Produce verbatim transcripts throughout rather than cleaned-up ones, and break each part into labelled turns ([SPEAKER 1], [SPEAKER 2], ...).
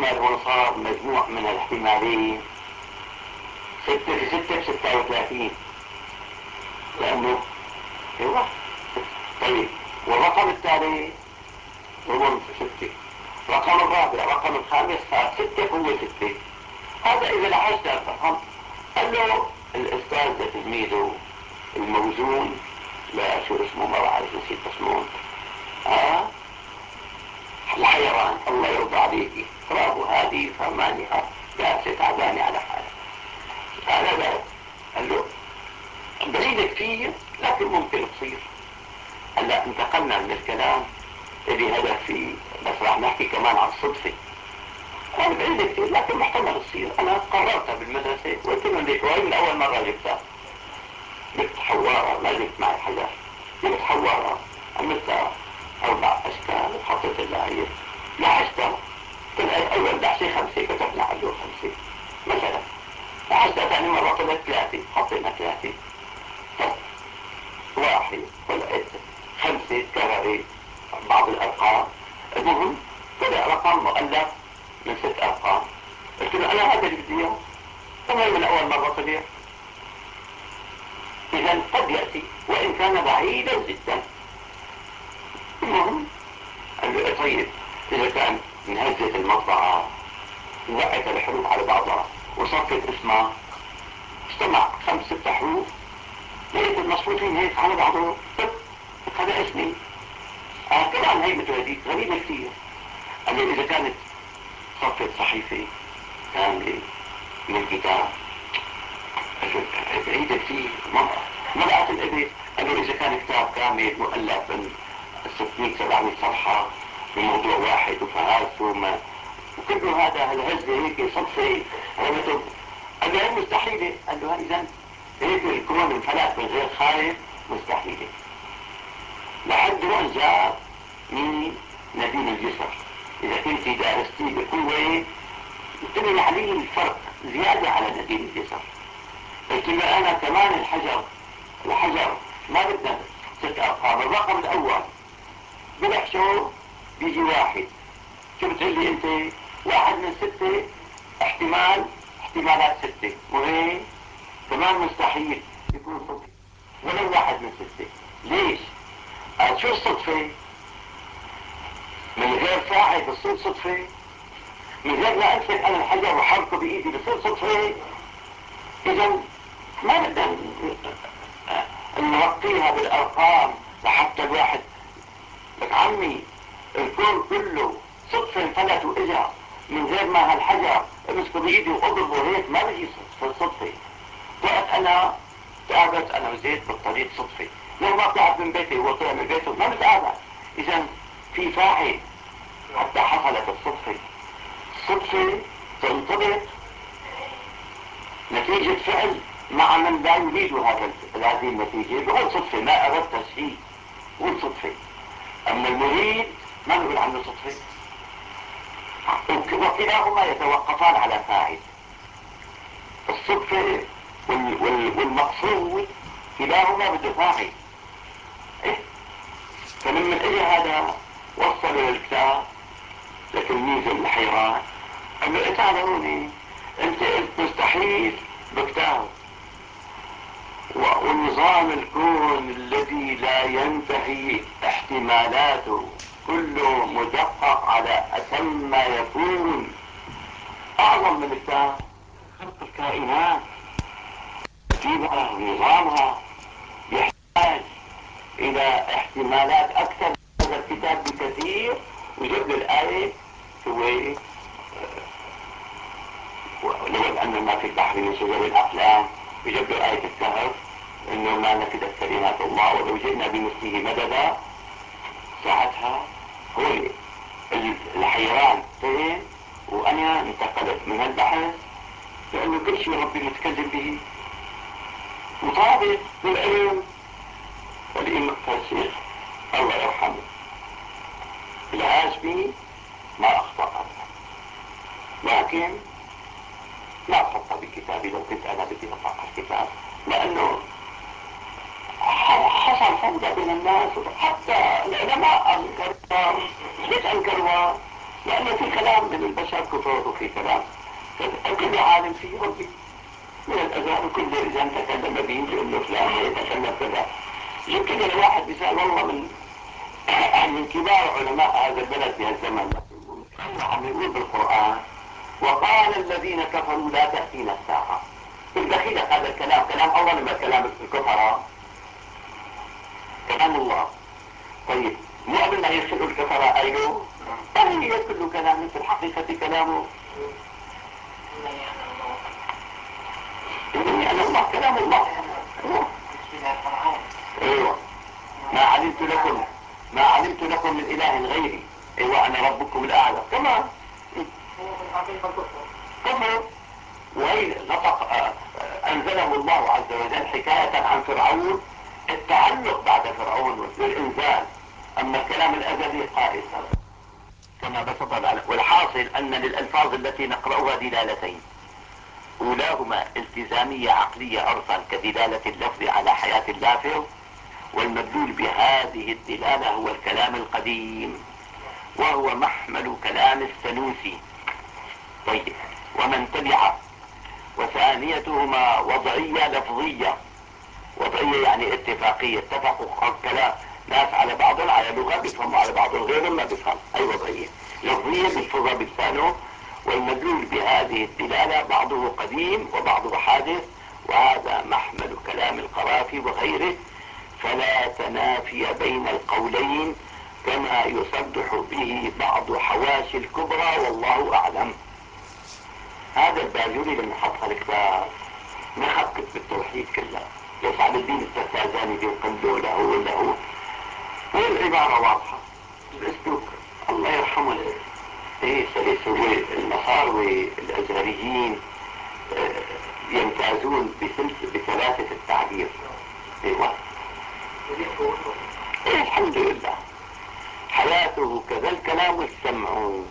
[SPEAKER 1] احتمال هون صار مجموع من الاحتمالين ستة في ستة بستة وثلاثين، لأنه ايوه. طيب والرقم التالي هو ستة، رقم الرابع رقم الخامس صار ستة هو ستة. هذا إذا لاحظت الرقم. قال له الأستاذ لتلميذه الموزون، لا شو اسمه ما بعرف نسيت اسمه، ها الحيران، الله يرضى عليكي برافو، هذه فهمانها جالسة تعبانة على حالها. قال لا، قال له بعيدة كثير لكن ممكن تصير. هلا انتقلنا من الكلام اللي هدف فيه، بس راح نحكي كمان عن الصدفة. أنا بعيدة كثير لكن محتمل تصير. أنا قررتها بالمدرسة وقلت لهم ليك وهي من أول مرة جبتها، جبت حوارة، ما جبت معي حجر، جبت حوارة عملتها أربع أشكال وحطيت اللاعير لاحظتها. طلعت أول دحشة خمسة، كتبنا عليه خمسة مثلا. لاحظتها ثاني مرة طلعت ثلاثة، حطينا ثلاثة. طب واحد طلعت خمسة، تكررت بعض الأرقام. المهم طلع رقم مؤلف من ست أرقام. قلت له أنا هذا اللي بدي إياه، طبعا من أول مرة طلع. إذا قد يأتي وإن كان بعيدا جدا. المهم قال له طيب إذا كان انهزت المطبعة ووقعت الحروف على بعضها وصفت اسمها، اجتمع خمس ست حروف لقيت المصفوفين هيك على بعضهم، هذا اسمي. آه طبعا هي مثل هذيك غريبة كثير. قال له إذا كانت صفت صحيفة كاملة من الكتاب، قال له بعيدة كثير، مرأة الإبل. قال له إذا كان كتاب كامل مؤلف من ستمئة سبعمئة صفحة بموضوع واحد وفهارسه وما وكله هذا هالهزة هيك صدفة رمته. قال له هي مستحيلة. قال له إذا هيك الكون انفلت من غير خالق، مستحيلة. لحد ما جاء مين؟ نديم الجسر. إذا كنت درستي بقوة قلت له عليه الفرق زيادة على نديم الجسر. قلت له أنا كمان الحجر الحجر ما بدنا ست أرقام. الرقم الأول بلح شو بيجي واحد، شو بتقول لي أنت؟ واحد من ستة احتمال، احتمالات ستة، وهي كمان مستحيل يكون صدفة ولو واحد من ستة. ليش؟ قال شو الصدفة؟ من غير فاعل بتصير صدفة، من غير لا امسك انا الحجر وحركه بايدي بصير صدفة. اذا ما بدنا نرقيها بالارقام لحتى الواحد. لك عمي الكون كله صدفة انفلت واجا من غير ما هالحجر امسكه بايدي واضربه هيك، ما بيجي صدفة. وقت انا تعبت انا وزيد بالطريق صدفة، لو ما بتعب من بيتي هو طلع من بيته ما بتعب. اذا في فاعل حتى حصلت الصدفة. الصدفة تنطبق نتيجة فعل مع من لا يريد هذا هذه النتيجة، بقول صدفة، ما أردت شيء قول صدفة. أما المريد ما نقول عنه صدفة. وكلاهما يتوقفان على فاعل. الصدفة وال وال والمقصود كلاهما بده فاعل. إيه؟ فلما اجى هذا وصل للكتاب لتلميذ الحيران قال له تعال هوني، انت قلت مستحيل بكتاب، ونظام الكون الذي لا ينتهي احتمالاته كله مدقق على اتم ما يكون، اعظم من الكتاب. خلق الكائنات ترتيبها ونظامها يحتاج الى احتمالات اكثر من هذا الكتاب بكثير. وجاب له الايه هو ولو أن ما في البحر من شجر الأقلام، وجاب له آية الكهف إنه ما نفدت كلمات الله ولو جئنا بمثله مددا. ساعتها هو الحيران فهم، وأنا انتقلت من البحث لأنه كل شيء ربي متكلم به مطابق للعلم. والإمام الشيخ الله يرحمه الهاشمي ما أخطأ، لكن لا خط بكتابي. لو كنت انا بدي اطلع الكتاب لانه حصل فوضى بين الناس، حتى العلماء انكروها. ليش انكروها؟ لأنه في كلام من البشر كفر وفي كلام كل عالم فيه ربي من الأذان كل إذا تكلم به يقول له فلان يتكلم كذا. جبت لي واحد مثال والله من من كبار علماء هذا البلد في هالزمن الله عم يقول بالقرآن وقال الذين كفروا لا تأتينا الساعة. بالدخيلة هذا الكلام كلام الله لما كلام الكفرة كلام الله. طيب مو قبل ما يرسلوا الكفرة أيوه هي كل كلام في الحقيقة كلامه يعني الله كلام الله. ايوه ما علمت لكم ما علمت لكم من اله غيري ايوه انا ربكم الاعلى تمام تمام. وهي نطق انزله الله عز وجل حكاية عن فرعون التعلق بعد فرعون والانزال. اما الكلام الازلي قائل كما بسط العلم. والحاصل ان للالفاظ التي نقرأها دلالتين اولاهما التزامية عقلية ارسل كدلالة اللفظ على حياة اللافظ والمدلول بهذه الدلالة هو الكلام القديم وهو محمل كلام السنوسي. طيب ومن تبعه وثانيتهما وضعية لفظية. وضعية يعني اتفاقية اتفقوا الكلام ناس على بعضهم على لغة بيفهموا على بعضهم غيرهم ما بيفهم اي وضعية. لفظية بيلفظها بلسانه والمدلول بهذه الدلالة بعضه قديم وبعضه حادث وهذا محمل كلام القرافي وغيره فلا تنافي بين القولين كما يصدح به بعض حواشي الكبرى والله اعلم. هذا الباجوري لما حط الكتاب نخب كتب التوحيد كلها يسعد الدين التفتازاني بيقلوا له له والعبارة واضحة الاسلوب الله يرحمه ايه سلسل المصاروي الازهريين يمتازون بثلاثة التعبير. ايوه ايه الحمد لله حياته كذا الكلام والسمع.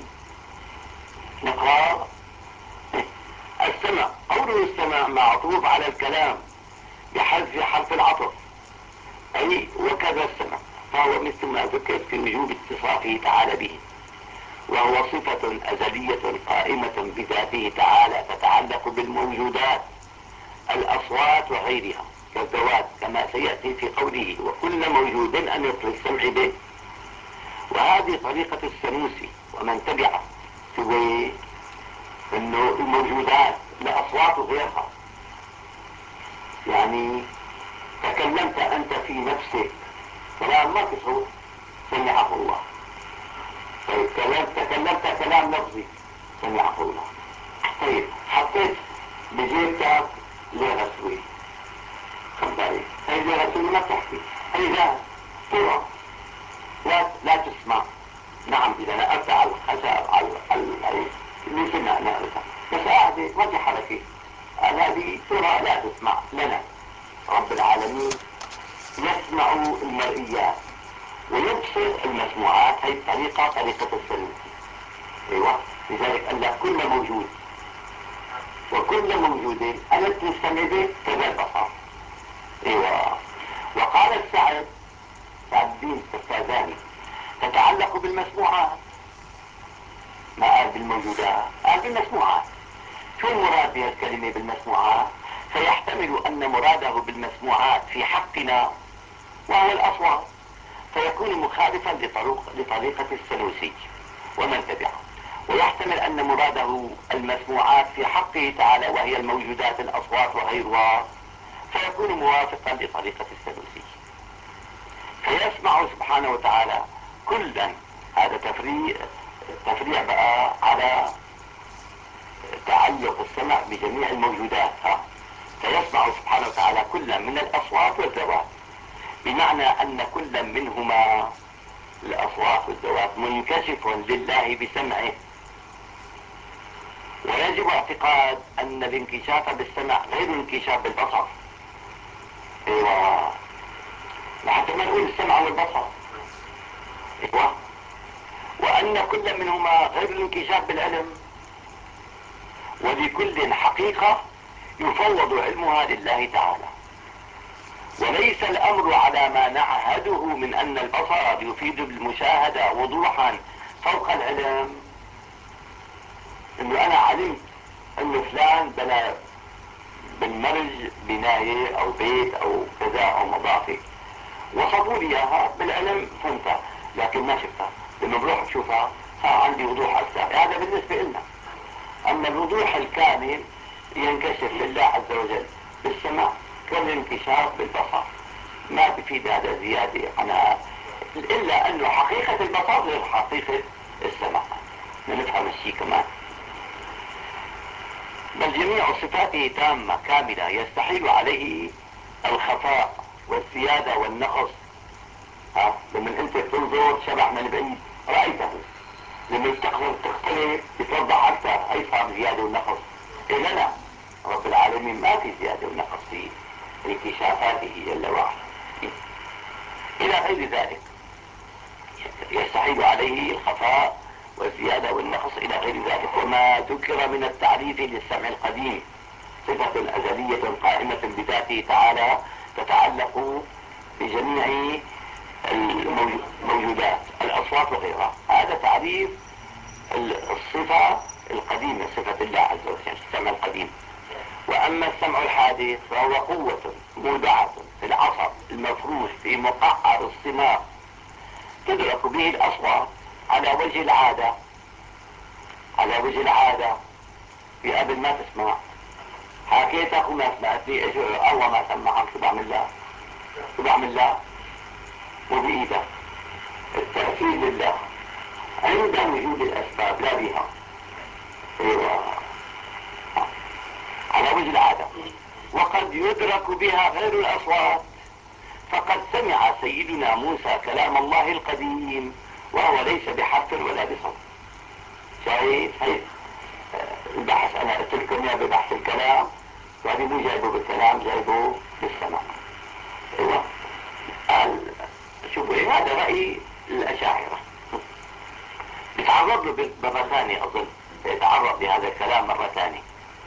[SPEAKER 1] نقرأ السمع قوله السمع معطوف على الكلام بحذف حرف العطف اي وكذا السمع فهو مثل ما ذكر في وجوب اتصافه تعالى به وهو صفة أزلية قائمة بذاته تعالى تتعلق بالموجودات الأصوات وغيرها كالذوات كما سيأتي في قوله وكل موجود أن يطلق السمع به. وهذه طريقة السنوسي ومن تبعه سوى انه الموجودات الأصوات وغيرها. يعني تكلمت أنت في نفسك كلام ما في صوت سمعه الله. طيب تكلمت كلام لفظي سمعه الله. طيب حطيت بجيبتك لغة سوي خبري هي لغة سوي ما تحكي هي لا ترى لا لا تسمع. نعم اذا نقلت على الخشب على ال اللي سمع نقلتها بس قاعدة ما في حركة هذه ترى لا تسمع لنا. رب العالمين يسمع المرئيات ويبصر المسموعات. هي الطريقة طريقة السنوسي. ايوه لذلك قال لك كل موجود وكل موجود أنا تستمد كذا البصر. ايوه وقال السعد سعد الدين التفتازاني تتعلق بالمسموعات ما قال بالموجودات قال بالمسموعات. شو المراد بها الكلمة بالمسموعات؟ فيحتمل أن مراده بالمسموعات في حقنا وهو الأصوات فيكون مخالفا لطريقة السنوسي ومن تبعه. ويحتمل أن مراده المسموعات في حقه تعالى وهي الموجودات الأصوات وغيرها فيكون موافقا لطريقة السنوسي فيسمع سبحانه وتعالى كلا. هذا تفريع تفريع بقى على تعلق السمع بجميع الموجودات. ها فيسمع سبحانه وتعالى كلا من الأصوات والذوات بمعنى أن كلا منهما الأصوات والذوات منكشف لله بسمعه. ويجب اعتقاد أن الانكشاف بالسمع غير الانكشاف بالبصر. ايوه لحتى ما نقول السمع والبصر. ايوه وأن كل منهما غير الانكشاف بالعلم ولكل حقيقة يفوض علمها لله تعالى. وليس الأمر على ما نعهده من أن البصر يفيد بالمشاهدة وضوحا فوق العلم. انه انا علمت انه فلان بنى بالمرج بناية او بيت او كذا او مضافة، وصفوا لي اياها بالعلم فهمتها، لكن ما شفتها. لما بروح بشوفها ها عندي وضوح اكثر، هذا بالنسبة لنا. اما الوضوح الكامل ينكشف لله عز وجل بالسمع كالانكشاف بالبصر، ما بفيد هذا زيادة عن، الا انه حقيقة البصر غير حقيقة السمع، نفهم الشيء كمان. بل جميع صفاته تامة كاملة، يستحيل عليه الخفاء والزيادة والنقص. ها لما انت تنظر شبح من بعيد رأيته، لما تقدر تختلف بتوضح اكثر، هي صار زيادة والنقص. إيه لا لا، رب العالمين ما في زيادة والنقص في انكشافاته جل وعلا. الى غير ذلك يستحيل عليه الخفاء والزيادة والنقص الى غير ذلك. وما ذكر من التعريف للسمع القديم صفة أزلية قائمة بذاته تعالى تتعلق بجميع الموجودات، الأصوات وغيرها، هذا تعريف الصفة القديمة، صفة الله عز وجل السمع القديم. وأما السمع الحادث فهو قوة مودعة في العصب المفروش في مقعر الصماغ، تدرك به الأصوات على وجه العادة، على وجه العادة. في قبل ما تسمع حكيتك وما سمعتني، ايش الله ما سمعك، شو بعمل لها؟ شو بعمل لها؟ مو بإيدك، التأثير لله عند وجود الأسباب لا بها. ايوه على وجه العادة. وقد يدرك بها غير الأصوات، فقد سمع سيدنا موسى كلام الله القديم وهو ليس بحرف ولا بصوت. شايف هي البحث، انا قلت لكم يا ببحث الكلام، وهذه مو جايبه بالكلام، جايبه بالسمع. ايوه قال شوفوا ايه، هذا رأي الأشاعرة، بيتعرض له مرة ثانية اظن، بيتعرض لهذا الكلام مرة ثانية.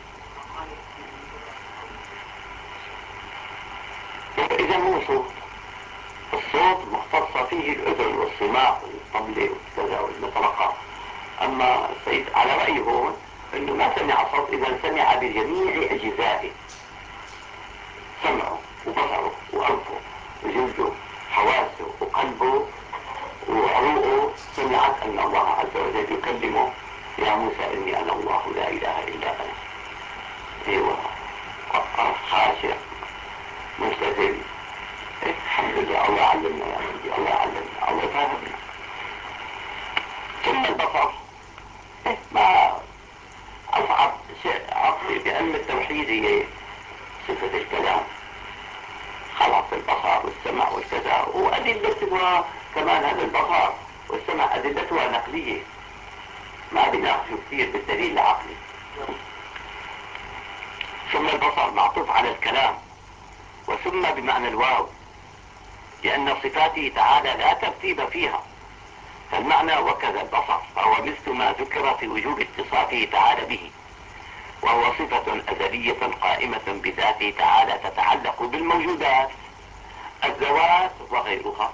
[SPEAKER 1] اذا هو صوت، الصوت مختصة فيه الاذن والسماع والطبلة وكذا والمطرقة. اما السيد على رأيه هون انه ما سمع صوت، اذا سمع بجميع اجزائه، سمعه وبصره وانفه وجلده حواسه وقلبه وعروقه، سمعت ان الله عز وجل يكلمه يا موسى اني انا الله لا اله الا انا. ايوه خاشع مستذل. الحمد لله الله علمنا يا سيدي، الله علمنا، الله فاهمنا. ثم البصر ما اصعب شيء عقلي، بان التوحيد هي صفة الكلام، خلاص البصر والسمع والكذا، وادلتها كمان هذا البصر والسمع ادلتها نقلية، ما بناقشوا كثير بالدليل العقلي. ثم البصر معطوف على الكلام، وثم بمعنى الواو، لأن صفاته تعالى لا ترتيب فيها، فالمعنى وكذا البصر، فهو مثل ما ذكر في وجوب اتصافه تعالى به، وهو صفة أزلية قائمة بذاته تعالى تتعلق بالموجودات الذوات وغيرها.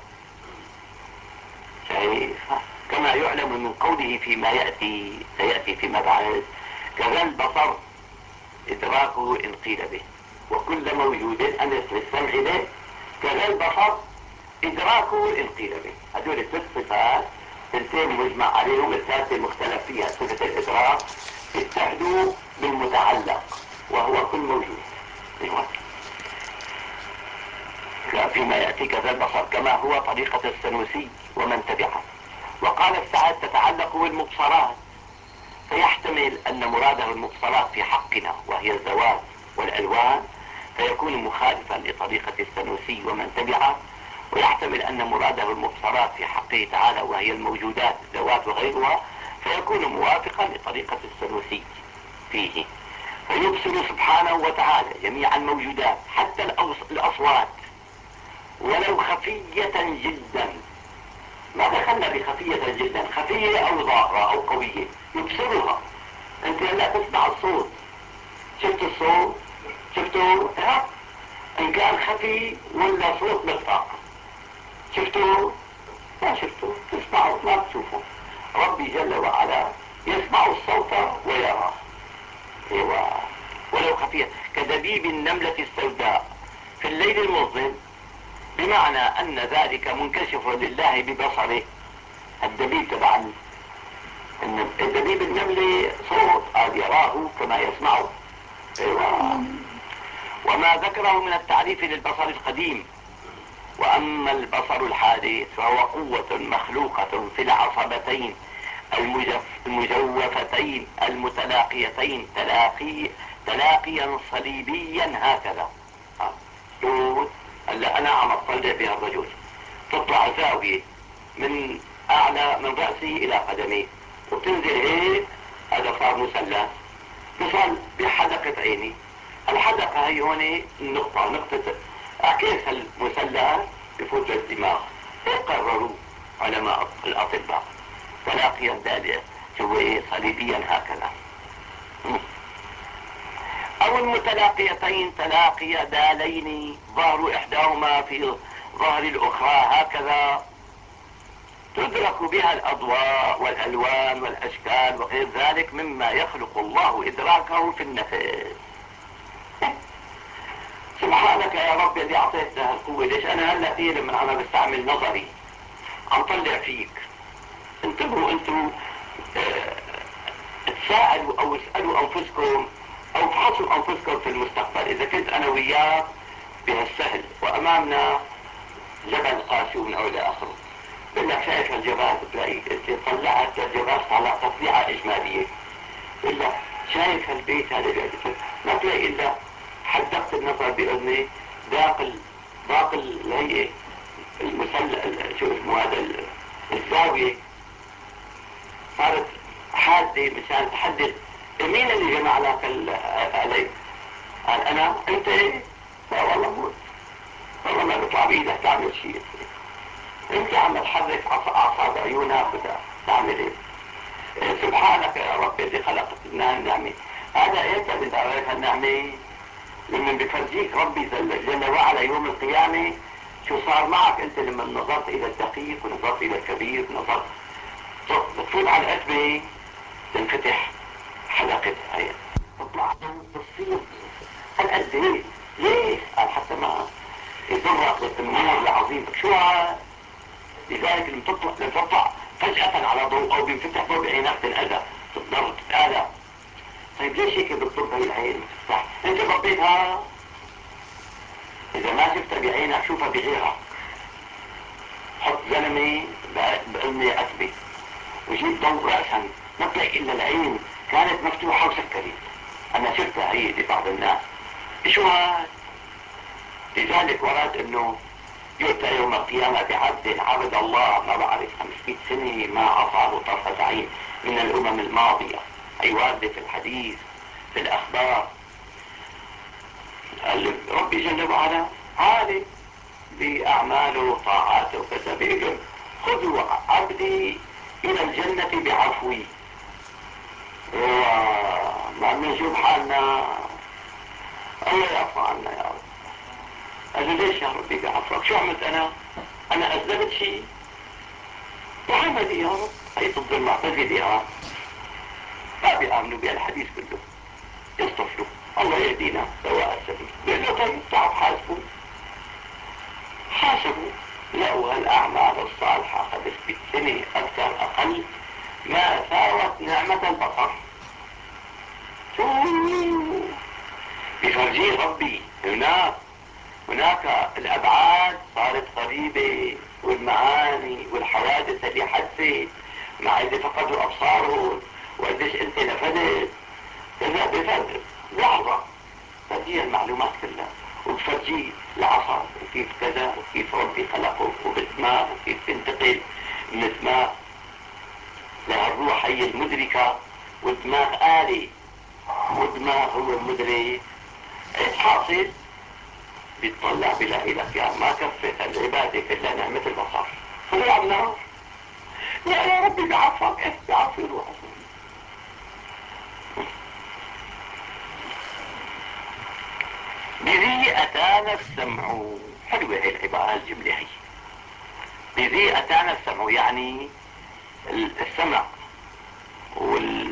[SPEAKER 1] كما يعلم من قوله فيما يأتي سيأتي فيما بعد، كذا البصر إدراكه إن قيل به، وكل موجود أنس للسمع به، كذا البصر إدراكه إن قيل به. هذول الثلاث صفات، اثنتين مجمع عليهم، الثالثة مختلف فيها صفة الإدراك، اتحدوا بالمتعلق وهو كل موجود. فيما يأتي كذا البصر كما هو طريقة السنوسي ومن تبعه. وقال السعد تتعلق بالمبصرات، فيحتمل أن مراده المبصرات في حقنا وهي الذوات والألوان، فيكون مخالفا لطريقة السنوسي ومن تبعه، ويحتمل أن مراده المبصرات في حقه تعالى وهي الموجودات الذوات وغيرها، فيكون موافقا لطريقة السنوسي فيه، فيبصر سبحانه وتعالى جميع الموجودات حتى الأصوات ولو خفية جدا. ما دخلنا بخفية جدا، خفية أو ظاهرة أو قوية يبصرها. أنت لا تسمع الصوت، شفت الصوت، شفته ها؟ إن كان خفي ولا صوت مطلق، شفته ما شفته، تسمعه ما بتشوفه. ربي جل وعلا يسمع الصوت ويراه. ايوه، ولو خفية كدبيب النملة السوداء في الليل المظلم، بمعنى ان ذلك منكشف لله ببصره. الدبيب تبع الدبيب النملة صوت قال يراه كما يسمعه. ايوه. وما ذكره من التعريف للبصر القديم. واما البصر الحادث فهو قوة مخلوقة في العصبتين المجف المجوفتين المتلاقيتين تلاقي تلاقيا صليبيا هكذا. شوف هلا انا عم اطلع بها الرجل، تطلع زاوية من اعلى من رأسي الى قدمي وتنزل هيك، هذا صار مثلث. بصل بحدقة عيني، الحدقة هي هون النقطة، نقطة عكس المثلث بفوت للدماغ. هيك قرروا علماء الاطباء، تلاقيا داليا سوي صليبيا هكذا. او المتلاقيتين تلاقي دالين ظهر احداهما في ظهر الاخرى هكذا، تدرك بها الاضواء والالوان والاشكال وغير ذلك مما يخلق الله ادراكه في النفس. سبحانك يا رب اللي اعطيتنا هالقوة. ليش انا هلا فيه لما عم بستعمل نظري عم طلع فيك؟ انتبهوا انتوا، اه تساءلوا او اسألوا انفسكم او فحصوا انفسكم في المستقبل. اذا كنت انا وياك بهالسهل وامامنا جبل قاسي من اول لاخره، بقول لك شايف هالجبال، بتلاقي انت طلعت الجبال طلع تطليعة اجمالية. بقول لك شايف هالبيت هذا، ما تلاقي الا حدقت النظر باذني ذاق ذاق الهيئة المسلة، شو اسمه هذا، الزاوية صارت حادة مشان تحدد مين اللي جمع لك علي. قال انا انت؟ لا والله مو، والله ما بيطلع بايدك تعمل شيء، انت عم تحرك اعصاب عيونك وده تعمل ايه؟ إيه سبحانك يا رب اللي خلق لنا النعمة. هذا امتى بتعرف النعمة؟ لما بفرجيك ربي جل وعلا يوم القيامة شو صار معك انت لما نظرت الى الدقيق ونظرت الى الكبير، نظرت بتفوت على العتبة تنفتح حلقة هي تطلع تصير هالقد ايه؟ ليه؟ قال حتى ما يضرك النور العظيم. شو هذا؟ لذلك لما تطلع لما تطلع فجأة على ضوء او بينفتح ضوء بعينك تنأذى، تضطر تتآلى. طيب ليش هيك بتضر هي العين تفتح؟ انت غطيتها، اذا ما شفتها بعينك شوفها بغيرها. حط زلمة بقلمي عتبة وجيب ضوء رأسا، ما تلاقي الا العين كانت مفتوحة وسكرت. انا شفتها هي لبعض الناس. شو هاد؟ لذلك ورد انه يؤتى يوم القيامة بعبد عبد الله ما بعرف خمسمائة سنة ما عصاه طرفة عين من الامم الماضية. اي واردة في الحديث في الاخبار. ربي جل وعلا عالم باعماله وطاعاته وكذا، بيقول خذوا عبدي الى الجنة بعفوي. وما بنشوف حالنا الله يعفو عنا يا رب. قال له ليش يا ربي بعفوك؟ شو عملت انا؟ انا اذنبت شيء؟ وعملي يا رب. هي ضد المعتزلة يا رب، ما بيآمنوا بالحديث كله، يصطفلوا الله يهدينا سواء السبيل. بيقول له طيب تعب حاسبوا، حاسبوا لقوا هالاعمال الصالحة قبل بالسنة اكثر اقل ما ساوت نعمة البصر. بفرجيه ربي هناك هناك الابعاد صارت قريبة، والمعاني والحوادث اللي حدثت مع اللي فقدوا ابصارهم وقديش انت نفذت كذا بفرق لحظة. هذه المعلومات كلها وبفرجيه العصب وكيف كذا وكيف ربي خلقه وبالدماغ وكيف تنتقل من الدماغ لهالروح هي المدركة، والدماغ آلي والدماغ هو المدرك. ايش حاصل؟ بيطلع بلاقي لك يا ما كفت العبادة كلها نعمة البصر، طلع النار. لا يا ربي بعفك، ايه بعفي روح. بذي أتانا السمع. حلوة هي العبارة الجملة هي. بذي أتانا السمع يعني السمع وال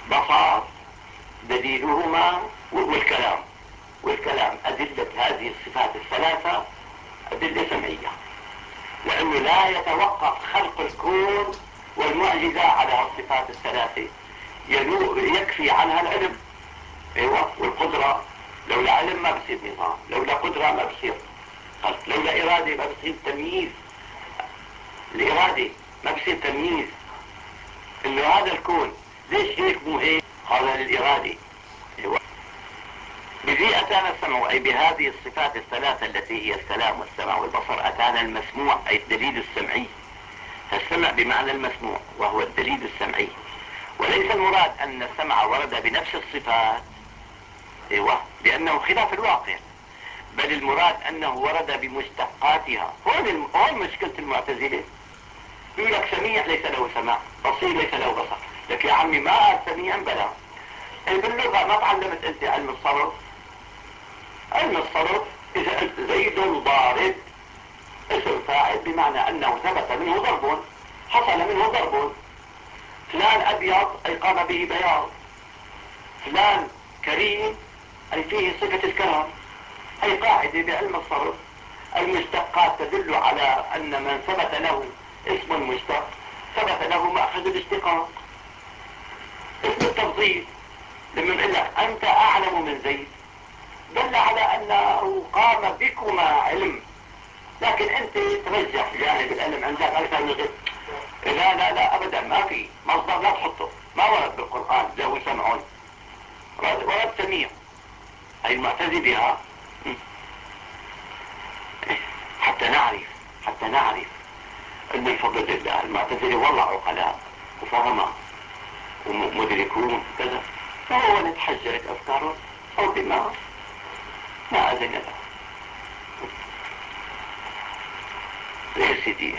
[SPEAKER 1] بصر دليلهما والكلام والكلام أدلة هذه الصفات الثلاثة أدلة سمعية، لأنه لا يتوقف خلق الكون والمعجزة على الصفات الثلاثة، يكفي عنها العلم. ايوه، والقدرة، لولا علم ما بصير نظام، لولا قدرة ما بصير خلق، لولا إرادة ما بصير تمييز، الإرادة ما بصير تمييز إنه هذا الكون ليش هيك مو هيك، هذا للإرادة. ايوه، بذي أتانا السمع، أي بهذه الصفات الثلاثة التي هي الكلام والسمع والبصر أتانا المسموع، أي الدليل السمعي. فالسمع بمعنى المسموع وهو الدليل السمعي، وليس المراد أن السمع ورد بنفس الصفات، ايوه، لأنه خلاف الواقع، بل المراد أنه ورد بمشتقاتها. هون هون مشكلة المعتزلة، يقول لك سميع ليس له سمع، بصير ليس له بصر. لك يا عمي ما قال سميعا بلا، باللغة ما تعلمت أنت علم الصرف؟ علم الصرف إذا قلت زيد ضارب، اسم فاعل بمعنى أنه ثبت منه ضرب، حصل منه ضرب. فلان أبيض أي قام به بياض، فلان كريم أي فيه صفة الكرم. أي قاعدة بعلم الصرف، المشتقات تدل على أن من ثبت له اسم مشتق ثبت له مأخذ الاشتقاق. اسم التفضيل لما نقول لك أنت أعلم من زيد دل على أنه قام بكما علم، لكن أنت ترجح جانب العلم عندك أكثر من غير. لا لا لا أبدا، ما في مصدر لا تحطه، ما ورد بالقرآن له سمع، ورد سميع. أي المعتزلة حتى نعرف حتى نعرف أن الفضل لله. المعتزلة والله عقلاء وفهماء ومدركون كذا، فهو نتحجرت أفكارهم أو دماغ ما أذن له. يا سيدي،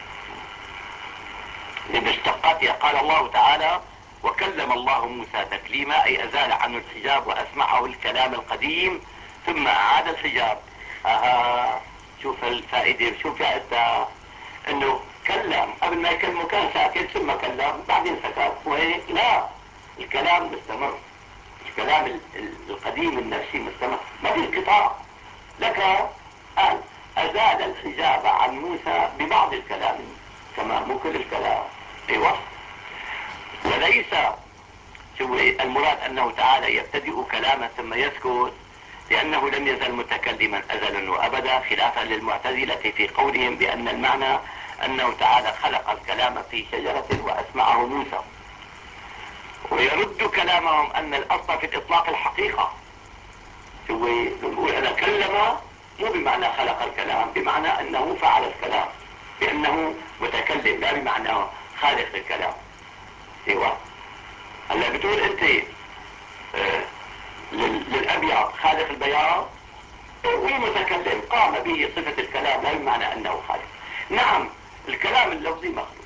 [SPEAKER 1] لمشتقاتها قال الله تعالى: وكلم الله موسى تكليما، أي أزال عنه الحجاب وأسمعه الكلام القديم ثم أعاد الحجاب. آها، شوف الفائدة، شوف فائدتها، انه كلم قبل ما يكلمه كان ساكت ثم كلم بعدين سكت، وهيك لا، الكلام مستمر، الكلام القديم النفسي مستمر، ما في انقطاع. لك قال أزال الحجاب عن موسى ببعض الكلام، كما مو كل الكلام. ايوه، وليس شو المراد أنه تعالى يبتدئ كلاما ثم يسكت، لأنه لم يزل متكلما أزلا وأبدا، خلافا للمعتزلة في قولهم بأن المعنى أنه تعالى خلق الكلام في شجرة وأسمعه موسى. ويرد كلامهم أن الأصل في الإطلاق الحقيقة، هو يقول أنا كلم مو بمعنى خلق الكلام، بمعنى أنه فعل الكلام، بأنه متكلم، لا بمعنى خالق الكلام. ايوه، هلا بتقول انت آه للأبيض خالق البياض، والمتكلم قام به صفة الكلام، لا بمعنى أنه خالق. نعم، الكلام اللفظي مخلوق.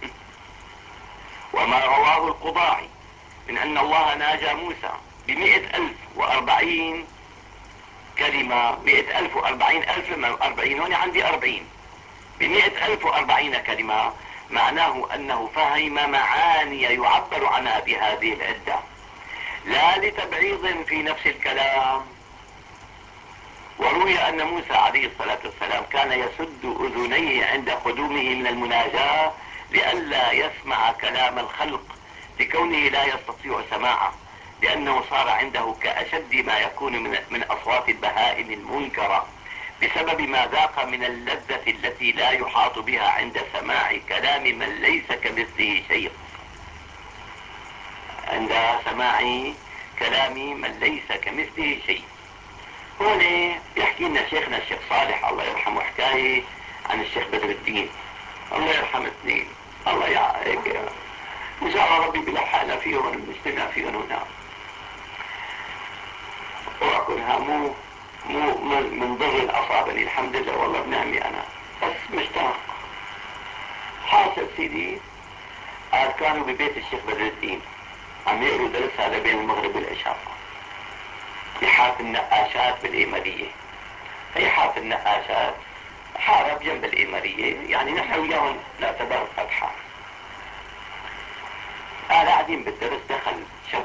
[SPEAKER 1] وما رواه القضاعي من أن الله ناجى موسى بمئة ألف وأربعين كلمة، مئة ألف وأربعين ألف من أربعين، هون عندي أربعين، بمئة ألف وأربعين كلمة، معناه أنه فهم معاني يعبر عنها بهذه العدة، لا لتبعيض في نفس الكلام. وروي أن موسى عليه الصلاة والسلام كان يسد أذنيه عند قدومه من المناجاة لئلا يسمع كلام الخلق، لكونه لا يستطيع سماعه، لأنه صار عنده كأشد ما يكون من, من أصوات البهائم المنكرة، بسبب ما ذاق من اللذة التي لا يحاط بها عند سماع كلام من ليس كمثله شيء. عند سماع كلام من ليس كمثله شيء. هون يحكي لنا شيخنا الشيخ صالح الله يرحمه حكاية عن الشيخ بدر الدين، الله يرحم اثنين، الله يعيك إن شاء الله ربي بلحقنا فيهم ونجتمع فيهم هنا. وأكونها مو مو من ضر أصابني، الحمد لله والله بنعمي أنا، بس مشتاق. حاصل سيدي، قال كانوا ببيت الشيخ بدر الدين عم يقروا درس هذا بين المغرب والعشاء بحارة النقاشات بالإيمارية. هي حارة النقاشات حارة بجنب الإيمارية، يعني نحن وياهم نعتبر فتحة. قال قاعدين بالدرس، دخل شاب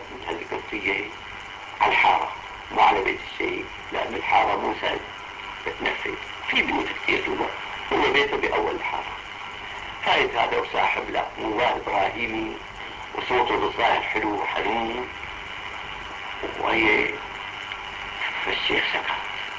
[SPEAKER 1] الصوتية على الحارة مو على بيت الشيخ، لأن الحارة مو سهل بتنفذ، في بيوت كثير جوا، هو بيته بأول الحارة. فايت هذا وساحب له موال إبراهيمي وصوته بالظاهر حلو وحنون، وهي فالشيخ سكت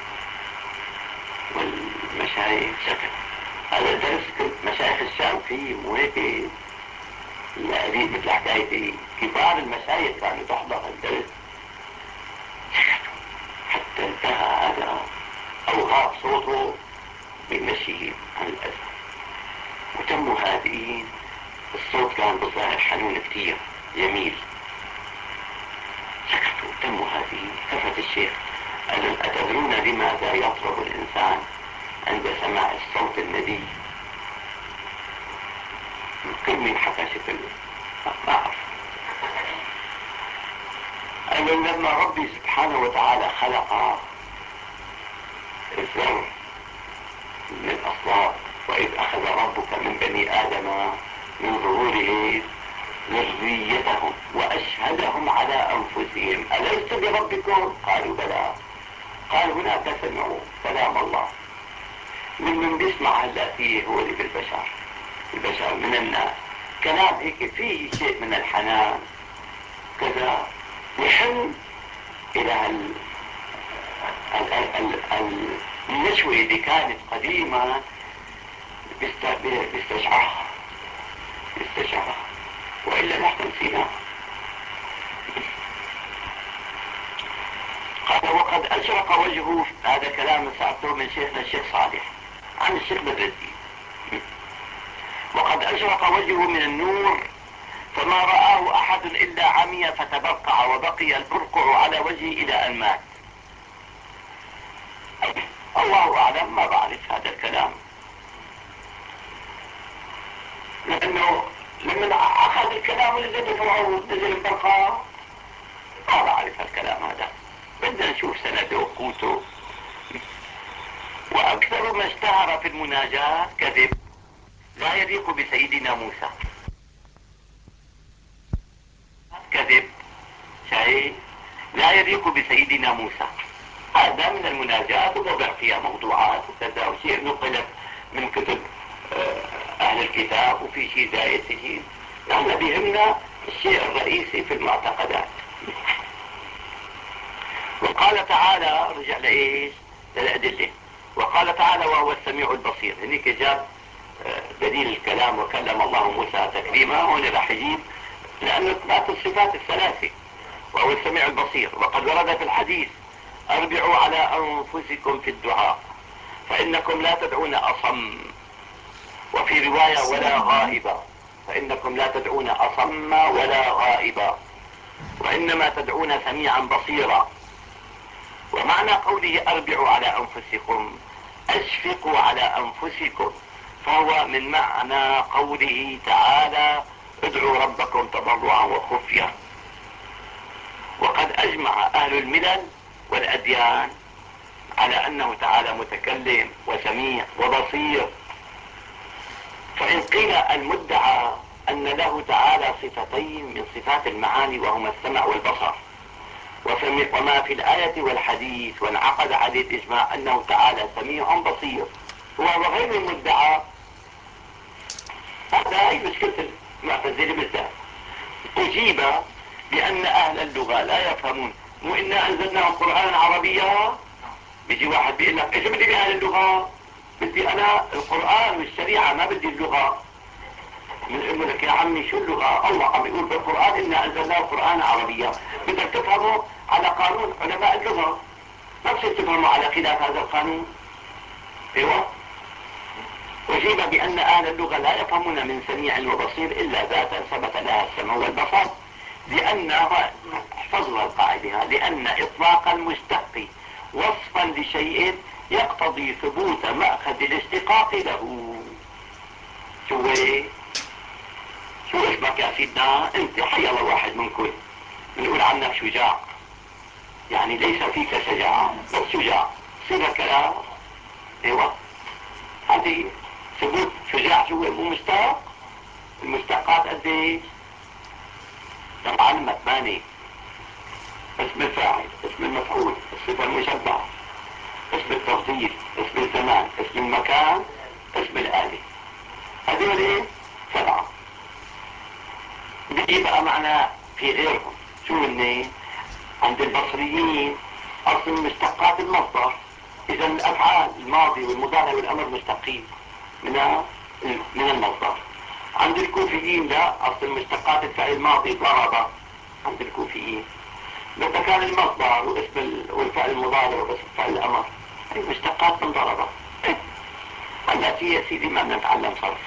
[SPEAKER 1] والمشايخ سكت. هذا درس كنت مشايخ الشام فيه، مو هيك القريب مثل حكايتي، كبار المشايخ كانوا تحضر الدرس سكتوا حتى انتهى هذا أو غاب صوته بمشي عن الأذى، وتموا هادئين. الصوت كان بالظاهر حنون كتير جميل، سكتوا تموا هادئين. التفت الشيخ قال لهم: أتدرون لماذا يطرب الإنسان عند سماع الصوت الندي؟ كل مين حكى شكل ما أعرف. قال لهم: لما ربي سبحانه وتعالى خلق الذر من الأصلاب، وإذ أخذ ربك من بني آدم من ظهوره ذريتهم وأشهدهم على أنفسهم ألست بربكم؟ قالوا بلى. قال: هناك سمعوا كلام الله. من بيسمع هلا فيه هو اللي بالبشر، البشر من الناس كلام هيك فيه شيء من الحنان كذا، يحن إلى هال النشوة اللي كانت قديما بيستشعرها بيستشعرها وإلا نحن نسيناها. قال: وقد أشرق وجهه، هذا كلام سألته من شيخنا الشيخ صالح عن الشيخ بدرسي، وقد أشرق وجهه من النور فما رآه أحد إلا عمي فتبقع، وبقي البرقع على وجهه إلى أن مات. الله أعلم، ما بعرف هذا الكلام، لأنه لما أخذ الكلام اللي بدفعه نزل البرقع، ما بعرف الكلام هذا، بدنا نشوف سنده وقوته. وأكثر ما اشتهر في المناجاة كذب لا يليق بسيدنا موسى. كذب شيء لا يليق بسيدنا موسى، هذا من المناجاة ووضع فيها موضوعات وكذا، وشيء نقلت من كتب أهل الكتاب، وفي شيء زايد في شيء. نحن بيهمنا الشيء الرئيسي في المعتقدات. وقال تعالى، رجع لإيش؟ للأدلة. وقال تعالى: وهو السميع البصير. هنيك جاب دليل الكلام وكلم الله موسى تكليما، هون راح يجيب لأنه إثبات الصفات الثلاثة. وهو السميع البصير. وقد ورد في الحديث: أربعوا على أنفسكم في الدعاء فإنكم لا تدعون أصم، وفي رواية: ولا غائبا، فإنكم لا تدعون أصم ولا غائبا، وإنما تدعون سميعا بصيرا. ومعنى قوله أربعوا على أنفسكم أشفقوا على أنفسكم، فهو من معنى قوله تعالى: ادعوا ربكم تضرعا وخفيا. وقد أجمع أهل الملل والأديان على أنه تعالى متكلم وسميع وبصير. فإن قيل المدعى أن له تعالى صفتين من صفات المعاني وهما السمع والبصر، وما في الآية والحديث وانعقد عليه الإجماع أنه تعالى سميع بصير وهو غير المدعى، هذا هي مشكلة المعتزلة بالذات. أجيب بأن أهل اللغة لا يفهمون. مو إنا أنزلناه قرآنا عربيا، بيجي واحد بيقول لك: إيش بدي بأهل اللغة؟ بدي أنا القرآن والشريعة، ما بدي اللغة. بنقول لك: يا عمي شو اللغة؟ الله عم يقول بالقرآن إنا أنزلناه قرآنا عربيا، بدك تفهمه على قانون علماء اللغة، ما بصير تفهمه على خلاف هذا القانون. ايوه. أجيب بأن أهل اللغة لا يفهمون من سميع وبصير إلا ذاتا ثبت لها السمع والبصر، لأن احفظوا القاعدة، لأن إطلاق المشتق وصفا لشيء يقتضي ثبوت مأخذ الاشتقاق له. شو ايه؟ شو اسمك يا سيدنا؟ انت حي الله واحد منكم بنقول عنك شجاع، يعني ليس فيك شجاعة بس شجاع، صيغة كلام. ايوه، هذه ثبوت. شجاع شو مو مشتق؟ المشتقات قد ايش؟ طبعا ثمانية. اسم الفاعل، اسم المفعول، الصفة المشبعة، اسم التفضيل، اسم الزمان، اسم المكان، اسم الآلة. هذول ايه؟ سبعة. بيجي بقى معنا في غيرهم. شو هن؟ عند البصريين أصل مشتقات المصدر. إذا الأفعال الماضي والمضارع والأمر مشتقين من من المصدر. عند الكوفيين لا، أصل مشتقات الفعل الماضي ضرب. عند الكوفيين متى كان المصدر واسم والفعل المضارع واسم فعل الأمر هي مشتقات من ضرب. هلا في يا سيدي ما بدنا نتعلم صرف.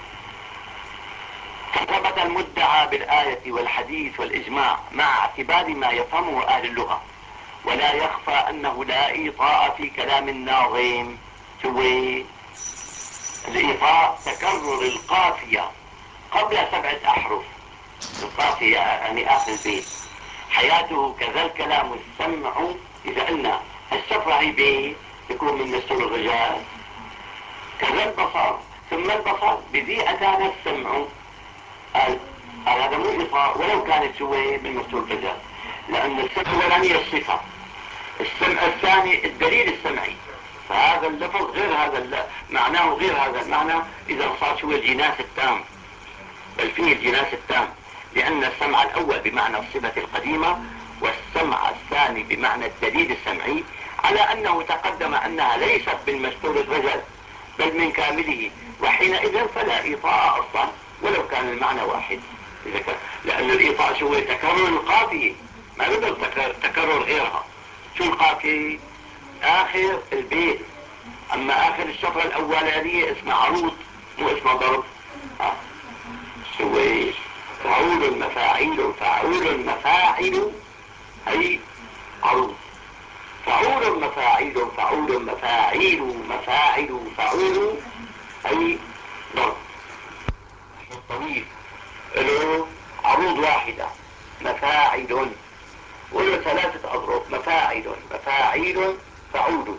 [SPEAKER 1] فثبت المدعى بالآية والحديث والإجماع مع اعتبار ما يفهمه أهل اللغة، ولا يخفى أنه لا إيطاء في كلام الناظم. شو الإيطاء؟ تكرر القافية قبل سبعة أحرف. القافية يعني آخر البيت. حياته كذا الكلام السمع. إذا قلنا الشفرة هي بيت يكون من مستور الرجال. كذا البصر، ثم البصر بذي أتانا السمع. قال هذا مو إيطاء ولو كانت شوي من مستور الرجال، لأن السمع الأولاني الصفة، السمع الثاني الدليل السمعي. فهذا اللفظ غير هذا اللفظ، معناه غير هذا المعنى. إذا صار شو الجناس التام، بل فيه الجناس التام، لأن السمع الأول بمعنى الصفة القديمة، والسمع الثاني بمعنى الدليل السمعي، على أنه تقدم أنها ليست من مستور الرجل بل من كامله، وحينئذ فلا إيطاء أصلا ولو كان المعنى واحد. إذا كان لأن الإيطاء شو تكرر القافية، ما بدل تكرر غيرها. شو القافية؟ آخر البيت. أما آخر الشفرة الأولانية اسمها عروض مو اسمها ضرب. آه. شو فعول مفاعيل، فعول مفاعل أي عروض. فعول مفاعيل، فعول مفاعيل، مفاعل فعول أي ضرب. الطويل له عروض واحدة مفاعل، وله ثلاثة أضرب مفاعل، مفاعيل، فعول.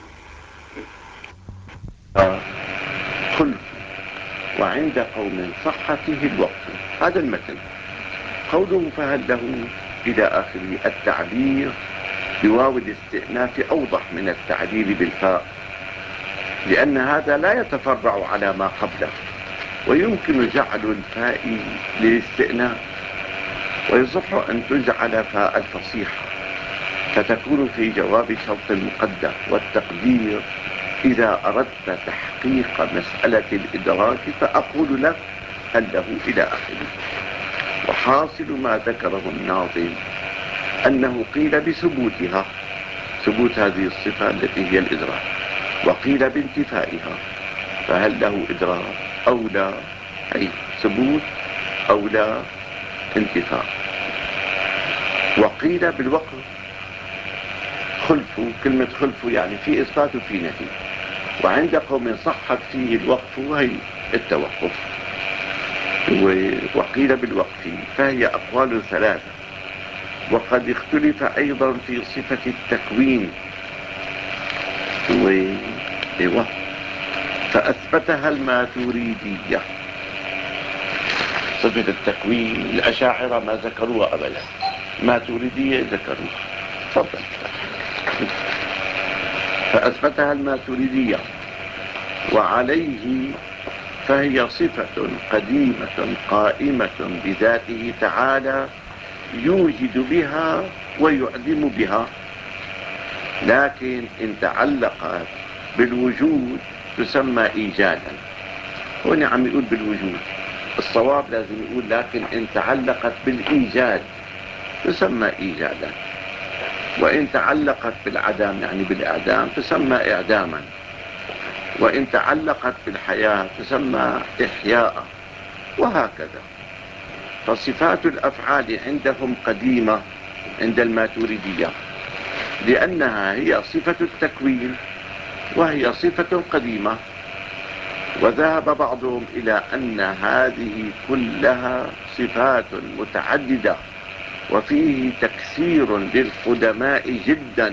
[SPEAKER 2] خلف وعند قوم صح فيه الوقت. هذا المثل. قوله فهل له إلى آخره التعبير بواو الاستئناف أوضح من التعبير بالفاء، لأن هذا لا يتفرع على ما قبله، ويمكن جعل الفاء للاستئناف، ويصح أن تجعل فاء الفصيحة فتكون في جواب شرط مقدر. والتقدير إذا أردت تحقيق مسألة الإدراك فأقول لك هل له إلى آخره. وحاصل ما ذكره الناظم أنه قيل بثبوتها، ثبوت هذه الصفة التي هي الإدراك، وقيل بانتفائها، فهل له إدراك أو لا، أي ثبوت أو لا انتفاء. وقيل بالوقف. خلف، كلمة خلف يعني في إثبات وفي نفي. وعند قوم صحت فيه الوقف وهي التوقف. وقيل بالوقف، فهي أقوال ثلاثة. وقد اختلف أيضا في صفة التكوين، و فأثبتها الماتريدية. صفة التكوين الأشاعرة ما ذكروها أبدا، الماتريدية ذكروها. تفضل. فأثبتها الماتريدية، وعليه فهي صفة قديمة قائمة بذاته تعالى، يوجد بها ويعدم بها، لكن إن تعلقت بالوجود تسمى إيجادا. هنا عم يقول بالوجود، الصواب لازم يقول لكن إن تعلقت بالإيجاد تسمى إيجادا، وإن تعلقت بالعدم يعني بالإعدام تسمى إعداما، وإن تعلقت بالحياة تسمى إحياء، وهكذا. فصفات الأفعال عندهم قديمة عند الماتريدية، لأنها هي صفة التكوين وهي صفة قديمة. وذهب بعضهم إلى أن هذه كلها صفات متعددة وفيه تكثير للقدماء جدا،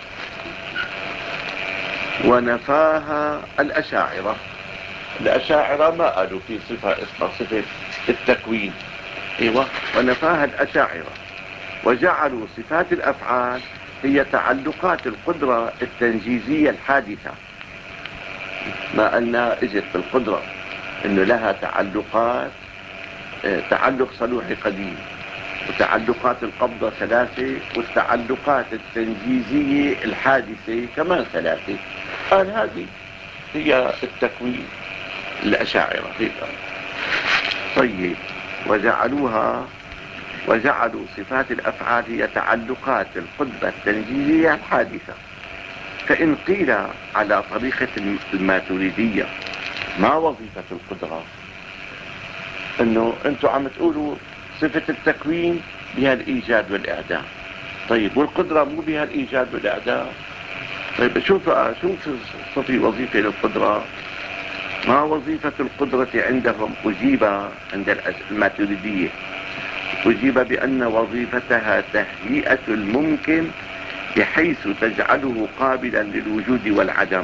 [SPEAKER 2] ونفاها الأشاعرة. الأشاعرة ما قالوا في صفة اسمها صفة التكوين، ايوه، ونفاها الأشاعرة. وجعلوا صفات الأفعال هي تعلقات القدرة التنجيزية الحادثة. ما قلنا اجت بالقدرة انه لها تعلقات، تعلق صلوحي قديم، وتعلقات القبضة ثلاثة، والتعلقات التنجيزية الحادثة كمان ثلاثة. قال هذه هي التكوين الأشاعرة هيك. طيب، وجعلوها وجعلوا صفات الأفعال هي تعلقات القدرة التنجيزية الحادثة. فإن قيل على طريقة الماتريدية ما وظيفة القدرة؟ انه انتم عم تقولوا صفة التكوين بها الإيجاد والإعدام. طيب، والقدرة مو بها الإيجاد والإعدام؟ طيب، شوف شوف صفي وظيفة للقدرة. ما وظيفة القدرة عندهم؟ أجيب عند الماتريدية أجيب بأن وظيفتها تهيئة الممكن بحيث تجعله قابلا للوجود والعدم.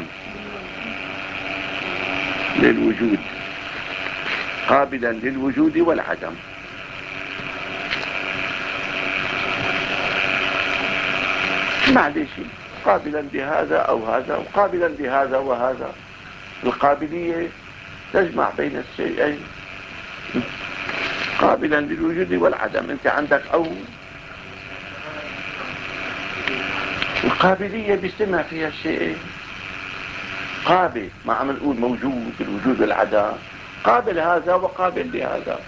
[SPEAKER 2] للوجود، قابلا للوجود والعدم. معلش، قابلا لهذا أو هذا، وقابلا لهذا وهذا. القابلية تجمع بين الشيئين، قابلا للوجود والعدم. انت عندك أو القابلية بيجتمع فيها الشيئين. قابل، ما عم نقول موجود الوجود والعدم، قابل هذا وقابل لهذا.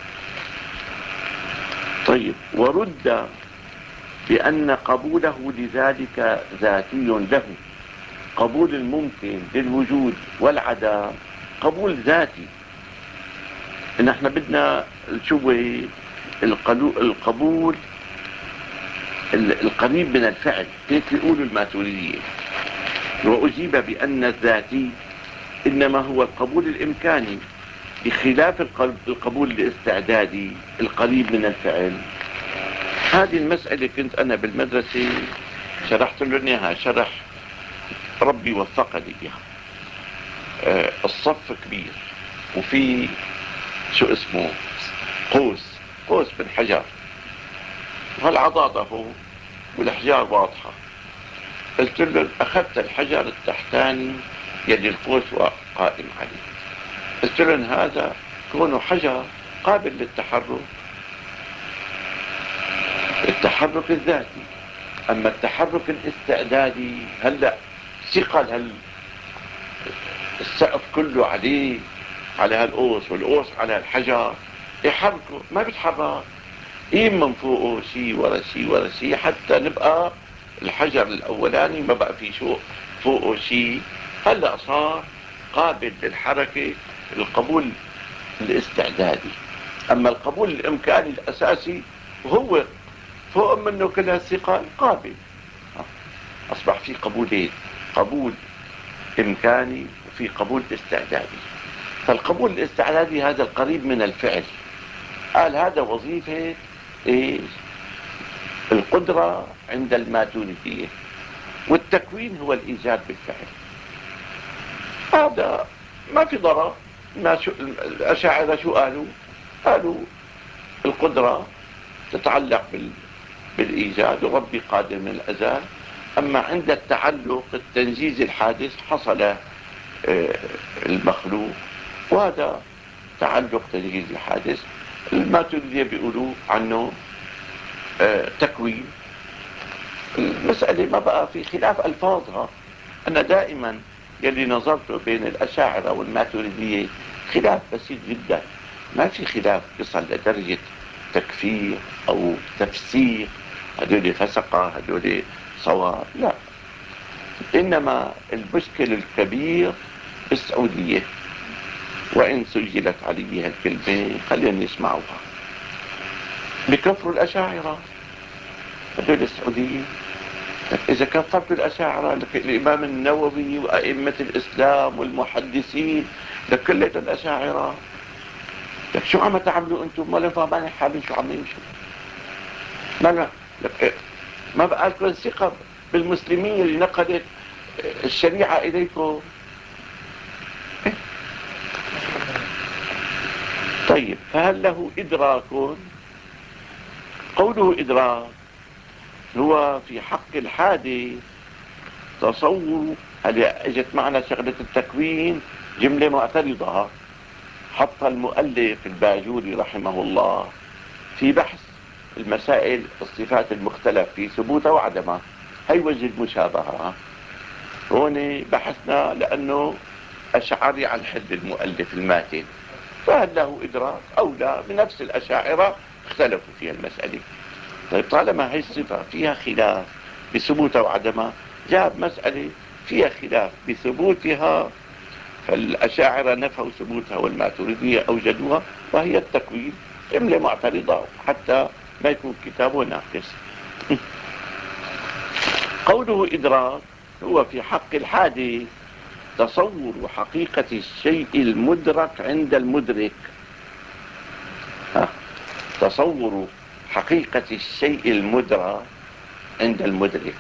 [SPEAKER 2] طيب، ورد بأن قبوله لذلك ذاتي له. قبول الممكن للوجود والعدم قبول ذاتي. ان احنا بدنا نشوف القبول القريب من الفعل، هيك يقولوا الماتريدية. وأجيب بأن الذاتي إنما هو القبول الإمكاني بخلاف القبول الاستعدادي القريب من الفعل. هذه المسألة كنت أنا بالمدرسة شرحت لهم إياها شرح ربي وفقني بها. أه الصف كبير وفي شو اسمه قوس قوس بالحجر، وهالعضاضة هو والأحجار واضحة. قلت له أخذت الحجر التحتاني يلي القوس قائم عليه، قلت له هذا كونه حجر قابل للتحرك، التحرك الذاتي. أما التحرك الاستعدادي، هلأ ثقل هل السقف كله عليه، على هالقوس، والقوس على الحجر، يحركه ما بيتحرك. إيه من فوقه شيء ورا شيء ورا شيء حتى نبقى الحجر الأولاني ما بقى فيه شو فوقه شيء. هلأ صار قابل للحركة، القبول الاستعدادي. أما القبول الإمكاني الأساسي وهو فوق منه كل هالثقل قابل. أصبح في قبولين، قبول إمكاني وفي قبول استعدادي. فالقبول الاستعدادي هذا القريب من الفعل. قال هذا وظيفة إيه؟ القدرة عند الماتريدية، والتكوين هو الإيجاد بالفعل. هذا ما في ضرر. ما شو الأشاعرة شو قالوا؟ قالوا القدرة تتعلق بال... بالإيجاد، وربي قادر من الأزل. أما عند التعلق التنجيزي الحادث حصل آه المخلوق، وهذا تعلق تنجيزي حادث. الماتريدية بيقولوا عنه آه تكوين. المسألة ما بقى في خلاف ألفاظها. أنا دائما يلي نظرته بين الأشاعرة والماتريدية خلاف بسيط جدا، ما في خلاف يصل لدرجة تكفير أو تفسيق، هدول فسقة هدول صواب، لا. إنما المشكل الكبير السعودية، وإن سجلت عليها الكلمة خلينا نسمعوها. بكفروا الأشاعرة هدول السعوديين. إذا كفرت الأشاعرة الإمام النووي وأئمة الإسلام والمحدثين لكل الأشاعرة، لك شو عم تعملوا أنتم؟ ما لهم فاهمين حالهم شو عم يمشوا. ما لا لك ما بقى لكم ثقة بالمسلمين اللي نقلت الشريعة إليكم. طيب، فهل له إدراك؟ قوله إدراك هو في حق الحادث تصور. هلا اجت معنا شغلة التكوين جملة معترضة حطها المؤلف الباجوري رحمه الله في بحث المسائل الصفات المختلف في ثبوتها وعدمها. هي وجه المشابهة. هون بحثنا لأنه أشعري عن حد المؤلف الماتن، فهل له إدراك أو لا؟ بنفس الأشاعرة اختلفوا في المسألة. طيب طالما هي الصفة فيها خلاف بثبوتها وعدمها، جاب مسألة فيها خلاف بثبوتها، فالأشاعرة نفوا ثبوتها والماتريدية أوجدوها، وهي التكوين. جملة معترضة حتى ما يكون كتابه ناقص. قوله إدراك هو في حق الحادث تصور حقيقة الشيء المدرك عند المدرك. ها. تصور حقيقة الشيء المدرك عند المدرك.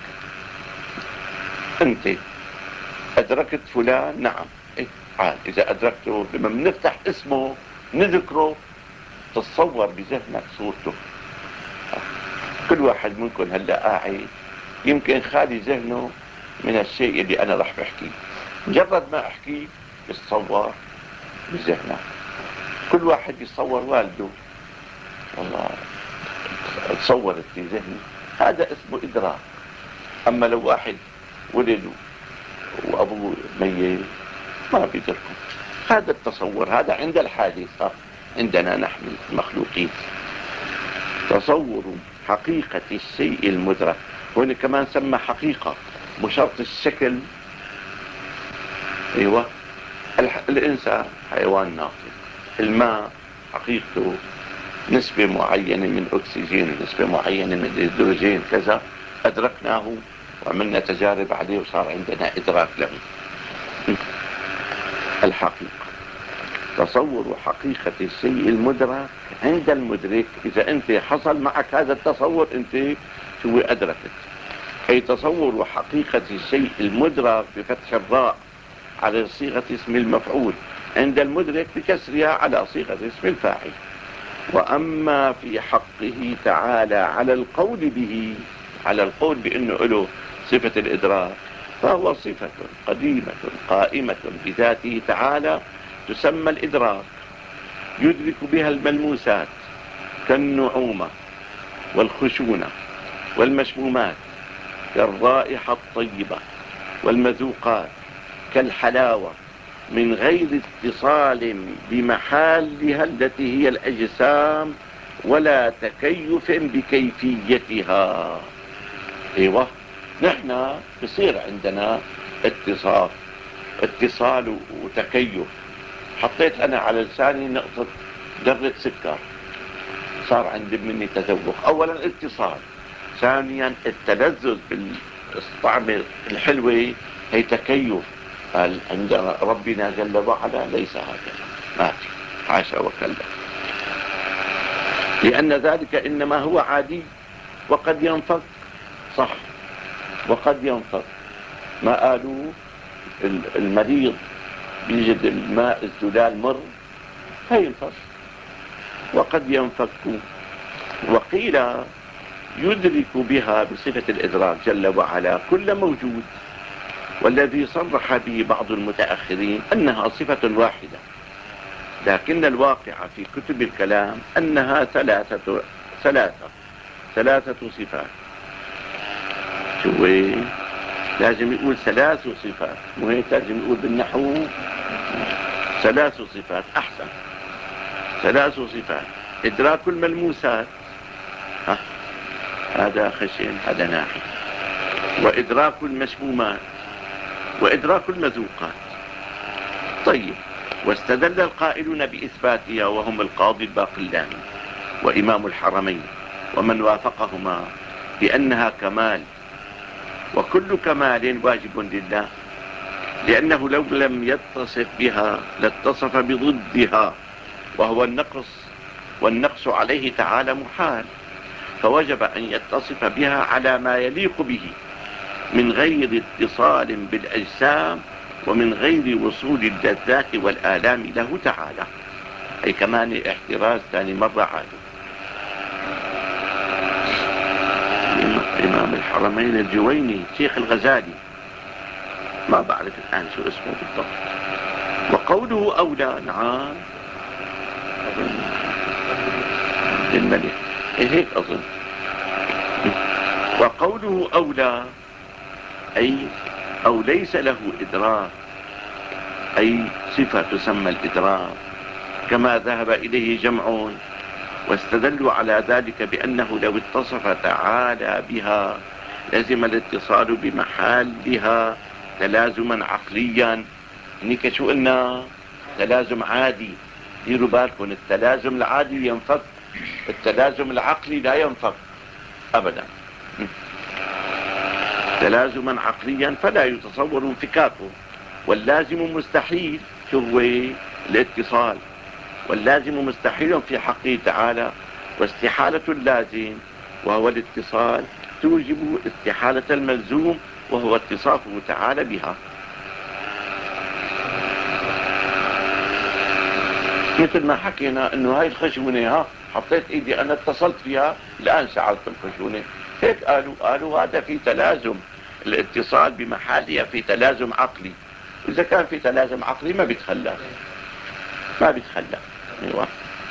[SPEAKER 2] أنت أدركت فلان، نعم، إيه؟ عاد إذا أدركته لما بنفتح اسمه نذكره تتصور بذهنك صورته. كل واحد منكم هلا قاعد يمكن خالي ذهنه من الشيء اللي أنا رح بحكيه، مجرد ما أحكيه يتصور بذهنه. كل واحد يتصور والده، والله تصورت في ذهني، هذا اسمه إدراك. أما لو واحد ولد وأبوه ميت ما بيدركه، هذا التصور، هذا عند الحادثة. عندنا نحن المخلوقين تصور حقيقة الشيء المدرك. هنا كمان سمى حقيقة بشرط الشكل. ايوه، الانسان حيوان ناطق. الماء حقيقته نسبة معينة من اكسجين، نسبة معينة من هيدروجين، كذا. ادركناه وعملنا تجارب عليه وصار عندنا ادراك له. الحقيقة تصور حقيقة الشيء المدرك عند المدرك. إذا أنت حصل معك هذا التصور أنت شو أدركت. أي تصور حقيقة الشيء المدرك بفتح الراء على صيغة اسم المفعول، عند المدرك بكسرها على صيغة اسم الفاعل. وأما في حقه تعالى على القول به، على القول بأنه له صفة الإدراك، فهو صفة قديمة قائمة بذاته تعالى تسمى الإدراك، يدرك بها الملموسات كالنعومة والخشونة والمشمومات، كالرائحة الطيبة والمذوقات كالحلاوة، من غير اتصال بمحالها التي هي الأجسام ولا تكيف بكيفيتها. ايوه، نحن بصير عندنا اتصال اتصال وتكيف. حطيت انا على لساني نقطة ذرة سكر، صار عندي مني تذوق. اولا اتصال، ثانيا التلذذ بالطعم الحلوة، هي تكيف. قال عندنا ربنا جل وعلا ليس هكذا، ما في، حاشا وكلا، لأن ذلك إنما هو عادي وقد ينفك. صح، وقد ينفك. ما قالوا المريض بيجد الماء الزلال مر فينفك، وقد ينفك. وقيل يدرك بها بصفة الإدراك جل وعلا كل موجود، والذي صرح به بعض المتأخرين أنها صفة واحدة، لكن الواقع في كتب الكلام أنها ثلاثة ثلاثة ثلاثة صفات. شو لازم يقول ثلاث صفات، مو هيك لازم يقول بالنحو ثلاث صفات أحسن. ثلاث صفات: إدراك الملموسات، ها. هذا خشن، هذا ناحي. وإدراك المشمومات، وإدراك المذوقات. طيب، واستدل القائلون بإثباتها وهم القاضي الباقلاني وإمام الحرمين ومن وافقهما بأنها كمال، وكل كمال واجب لله، لأنه لو لم يتصف بها لاتصف بضدها وهو النقص، والنقص عليه تعالى محال، فوجب أن يتصف بها على ما يليق به من غير اتصال بالأجسام ومن غير وصول اللذات والآلام له تعالى. أي كمان احتراز ثاني مرة عاده. إمام الحرمين الجويني شيخ الغزالي، ما بعرف الآن شو اسمه بالضبط. وقوله أولى، نعم أظن الملك، إيه هيك أظن. وقوله أولى أي أو ليس له إدراك، أي صفة تسمى الإدراك، كما ذهب إليه جمع واستدلوا على ذلك بأنه لو اتصف تعالى بها لزم الاتصال بمحالها تلازما عقليا. هنيك شو قلنا؟ تلازم عادي. ديروا بالكم، التلازم العادي ينفك، التلازم العقلي لا ينفك أبدا. تلازما عقليا فلا يتصور انفكاكه. واللازم مستحيل، شو هو؟ الاتصال. واللازم مستحيل في حقه تعالى، واستحالة اللازم وهو الاتصال توجب استحالة الملزوم وهو اتصافه تعالى بها. مثل ما حكينا انه هاي الخشونة، ها حطيت ايدي انا اتصلت فيها الان شعرت الخشونة، هيك قالوا قالوا هذا في تلازم، الاتصال بمحلها في تلازم عقلي. واذا كان في تلازم عقلي ما بيتخلى، ما بيتخلى. ايوه.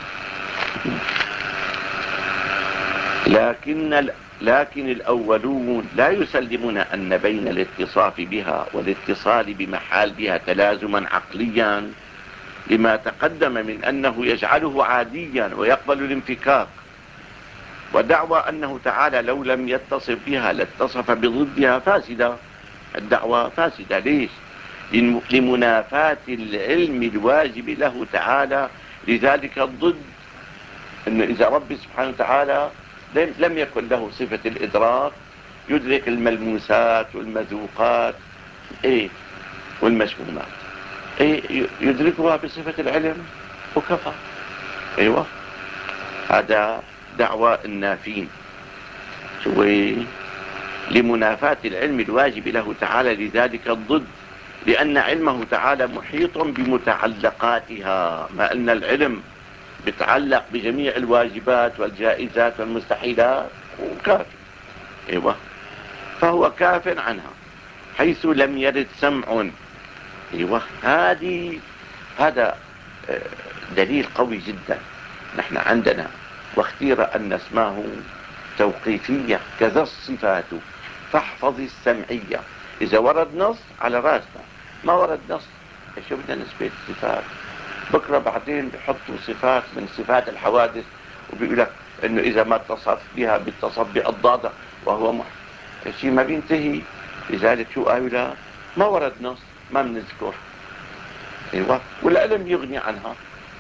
[SPEAKER 2] لكن لكن الأولون لا يسلمون أن بين الاتصاف بها والاتصال بمحال بها تلازما عقليا، لما تقدم من أنه يجعله عاديا ويقبل الانفكاك. ودعوى أنه تعالى لو لم يتصف بها لاتصف بضدها فاسدة. الدعوة فاسدة. ليش؟ لمنافاة العلم الواجب له تعالى لذلك الضد. أنه إذا رب سبحانه وتعالى لم يكن له صفة الإدراك يدرك الملموسات والمذوقات، إيه، والمشمومات، إيه، يدركها بصفة العلم وكفى. أيوة، هذا دعوى النافين. شوي، لمنافاة العلم الواجب له تعالى لذلك الضد، لأن علمه تعالى محيط بمتعلقاتها. ما أن العلم بتعلق بجميع الواجبات والجائزات والمستحيلات وكافي. ايوه، فهو كاف عنها حيث لم يرد سمع. ايوه، هذه هذا دليل قوي جدا. نحن عندنا واختير أن اسماه توقيفية كذا الصفات فاحفظ السمعية. إذا ورد نص على راسنا، ما ورد نص شو بدنا نثبت صفات؟ بكرة بعدين بحطوا صفات من صفات الحوادث وبيقول لك انه اذا ما اتصف بها بيتصف باضدادها وهو مح... الشيء ما بينتهي. لذلك شو قالوا؟ لا، ما ورد نص، ما بنذكر. ايوه، والعلم يغني عنها.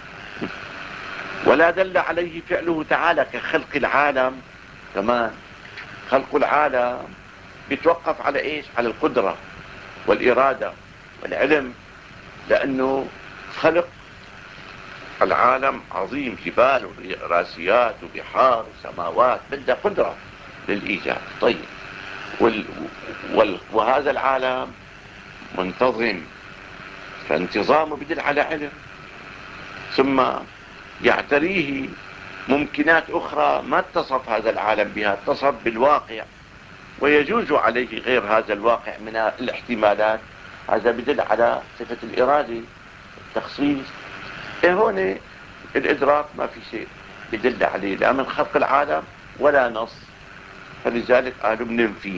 [SPEAKER 2] ولا دل عليه فعله تعالى كخلق العالم. كمان خلق العالم بيتوقف على ايش؟ على القدرة والإرادة والعلم، لأنه خلق العالم عظيم، جبال وراسيات وبحار وسماوات، بدها قدرة للإيجاد. طيب، وال... وال... وهذا العالم منتظم، فانتظامه بدل على علم. ثم يعتريه ممكنات أخرى ما اتصف هذا العالم بها، اتصف بالواقع ويجوز عليه غير هذا الواقع من الاحتمالات. هذا بدل على صفة الإرادة، التخصيص. إيه هون الإدراك ما في شيء بدل عليه لا من خلق العالم ولا نص، فلذلك قالوا بننفي.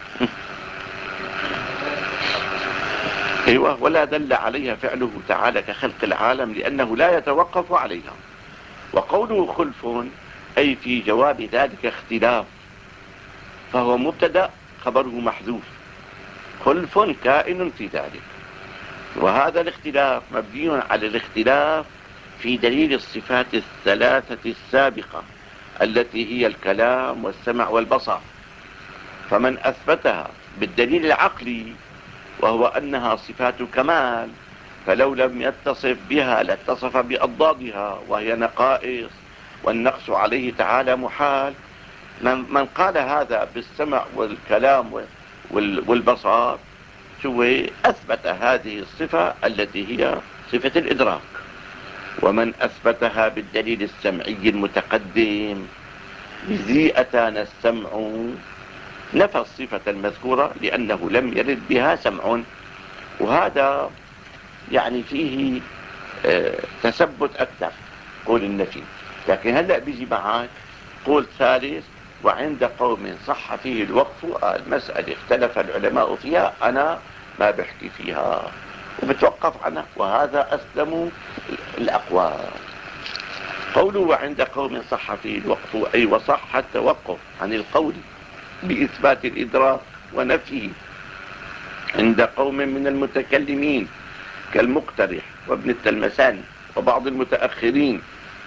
[SPEAKER 2] أيوة، ولا دل عليها فعله تعالى كخلق العالم لأنه لا يتوقف عليها. وقوله خلف أي في جواب ذلك اختلاف، فهو مبتدأ خبره محذوف. خلف كائن في ذلك، وهذا الاختلاف مبني على الاختلاف في دليل الصفات الثلاثة السابقة التي هي الكلام والسمع والبصر. فمن أثبتها بالدليل العقلي وهو أنها صفات كمال، فلو لم يتصف بها لاتصف بأضدادها وهي نقائص، والنقص عليه تعالى محال. من قال هذا بالسمع والكلام والبصر شو أثبت هذه الصفة التي هي صفة الإدراك. ومن أثبتها بالدليل السمعي المتقدم، بذي أتانا السمع نفى الصفة المذكورة لأنه لم يرد بها سمع، وهذا يعني فيه اه تثبت أكثر قول النفي. لكن هلأ بيجي معك قول ثالث: وعند قوم صح فيه الوقف. المسألة اختلف العلماء فيها، أنا ما بحكي فيها وبتوقف عنها، وهذا أسلم الأقوال. قوله وعند قوم صح فيه الوقف، أي وصح التوقف عن القول بإثبات الإدراك ونفيه عند قوم من المتكلمين كالمقترح وابن التلمساني وبعض المتأخرين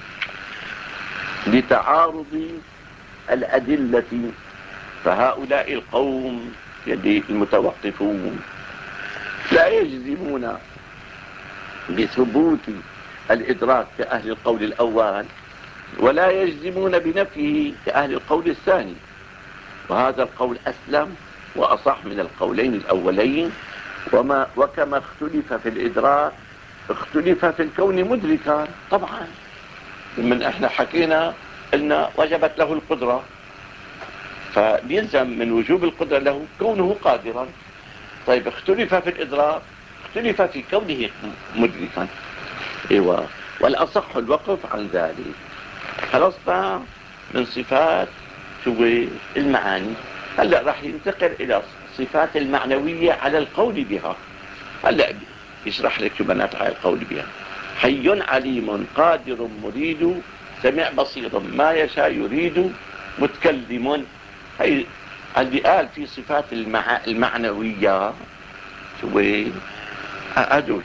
[SPEAKER 2] لتعارض الأدلة. فهؤلاء القوم يلي المتوقفون لا يجزمون بثبوت الإدراك كأهل القول الأول، ولا يجزمون بنفيه كأهل القول الثاني، وهذا القول أسلم وأصح من القولين الأولين. وما وكما اختلف في الإدراك اختلف في الكون مدركا. طبعا من احنا حكينا قلنا وجبت له القدرة، فبيلزم من وجوب القدرة له كونه قادرا. طيب اختلف في الإدراك اختلف في كونه مدركا. ايوه، والأصح الوقف عن ذلك. خلصنا من صفات شو المعاني. هلأ راح ينتقل إلى صفات المعنوية على القول بها. هلأ يشرح لك شو بنات على القول بها: حي عليم قادر مريد سميع بصير ما يشاء يريد متكلم. هي اللي قال في صفات المع... المعنوية شو هدول.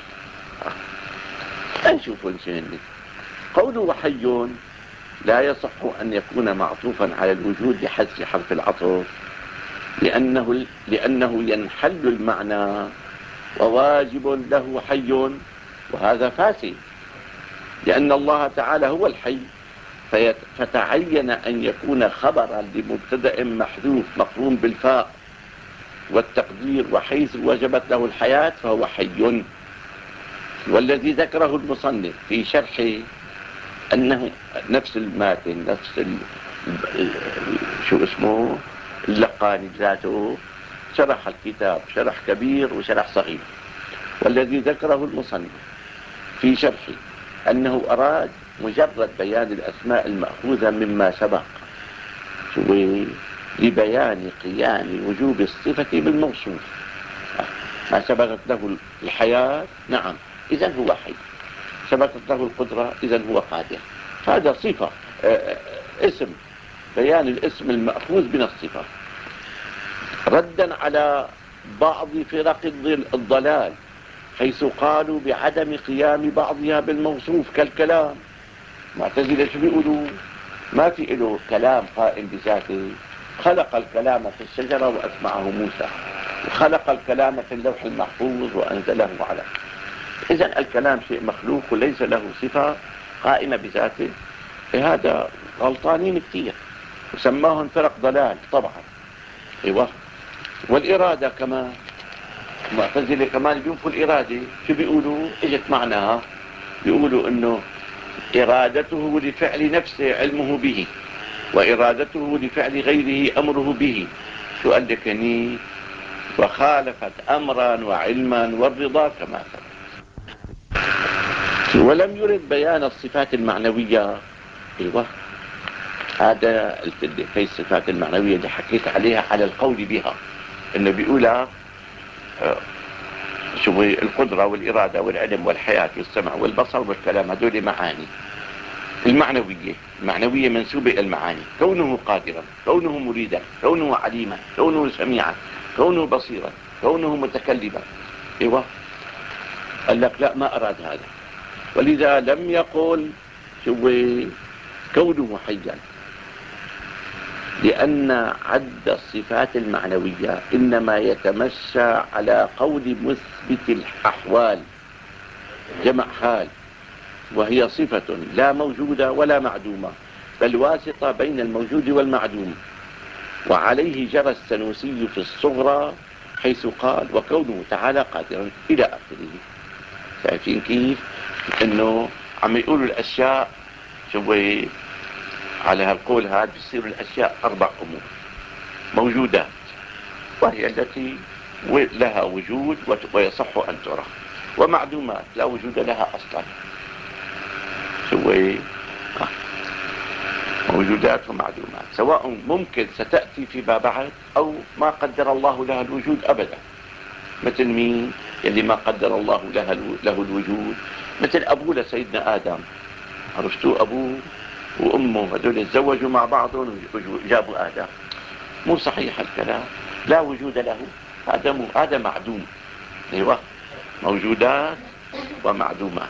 [SPEAKER 2] نشوفوا شنو قوله وحي. لا يصح أن يكون معطوفا على الوجود بحذف حرف العطف، لأنه, لأنه ينحل المعنى وواجب له حي، وهذا فاسد، لأن الله تعالى هو الحي، فتعين أن يكون خبرا لمبتدأ محذوف مقرون بالفاء والتقدير، وحيث وجبت له الحياة فهو حي. والذي ذكره المصنف في شرحه أنه نفس الماتن نفس ال... شو اسمه اللقاني ذاته شرح الكتاب شرح كبير وشرح صغير. والذي ذكره المصنف في شرحه أنه أراد مجرد بيان الأسماء المأخوذة مما سبق لبيان قيام وجوب الصفة بالموصوف. ما سبقت له الحياة نعم إذن هو حي، سبقت له القدرة إذن هو قادر. هذا صفة اسم، بيان الاسم المأخوذ من الصفة، ردا على بعض فرق الضلال حيث قالوا بعدم قيام بعضها بالموصوف كالكلام. معتزلة شو بيقولوا؟ ما في له كلام قائم بذاته، خلق الكلام في الشجرة وأسمعه موسى، وخلق الكلام في اللوح المحفوظ وأنزله على. إذن الكلام شيء مخلوق وليس له صفة قائمة بذاته. هذا غلطانين كثير وسماهم فرق ضلال طبعا. ايوه، والإرادة كمان معتزلة كمان بينفوا الإرادة. شو بيقولوا؟ اجت معناها بيقولوا انه إرادته لفعل نفسه علمه به، وإرادته لفعل غيره أمره به. شو قال لك هني؟ وخالفت أمرا وعلما والرضا كما سبق. ولم يرد بيان الصفات المعنوية. ايوه، هذا هي الصفات المعنوية اللي حكيت عليها على القول بها، انه بيقولها شو القدرة والإرادة والعلم والحياة والسمع والبصر والكلام، هذول معاني المعنوية. المعنوية منسوبة إلى المعاني: كونه قادرا، كونه مريدا، كونه عليما، كونه سميعا، كونه بصيرا، كونه متكلما. ايوه، قال لك لا ما أراد هذا، ولذا لم يقل شو كونه حيا، لأن عد الصفات المعنوية إنما يتمشى على قول مثبت الأحوال جمع حال، وهي صفة لا موجودة ولا معدومة، بل واسطة بين الموجود والمعدوم. وعليه جرى السنوسي في الصغرى حيث قال وكونه تعالى قادرا إلى آخره. شايفين كيف إنه عم يقولوا الأشياء شو على هالقول هذا بيصير الأشياء أربع أمور موجودات: وهي التي لها وجود ويصح أن ترى، ومعدومات لا وجود لها أصلا. سوي موجودات ومعدومات سواء ممكن ستأتي فيما بعد أو ما قدر الله لها الوجود أبدا. مثل مين اللي ما قدر الله لها له الوجود؟ مثل أبوه لسيدنا آدم، عرفتوا أبوه وأمه هذول تزوجوا مع بعضهم وجابوا آدم. مو صحيح الكلام، لا وجود له، هذا مو هذا معدوم. ايوه، موجودات ومعدومات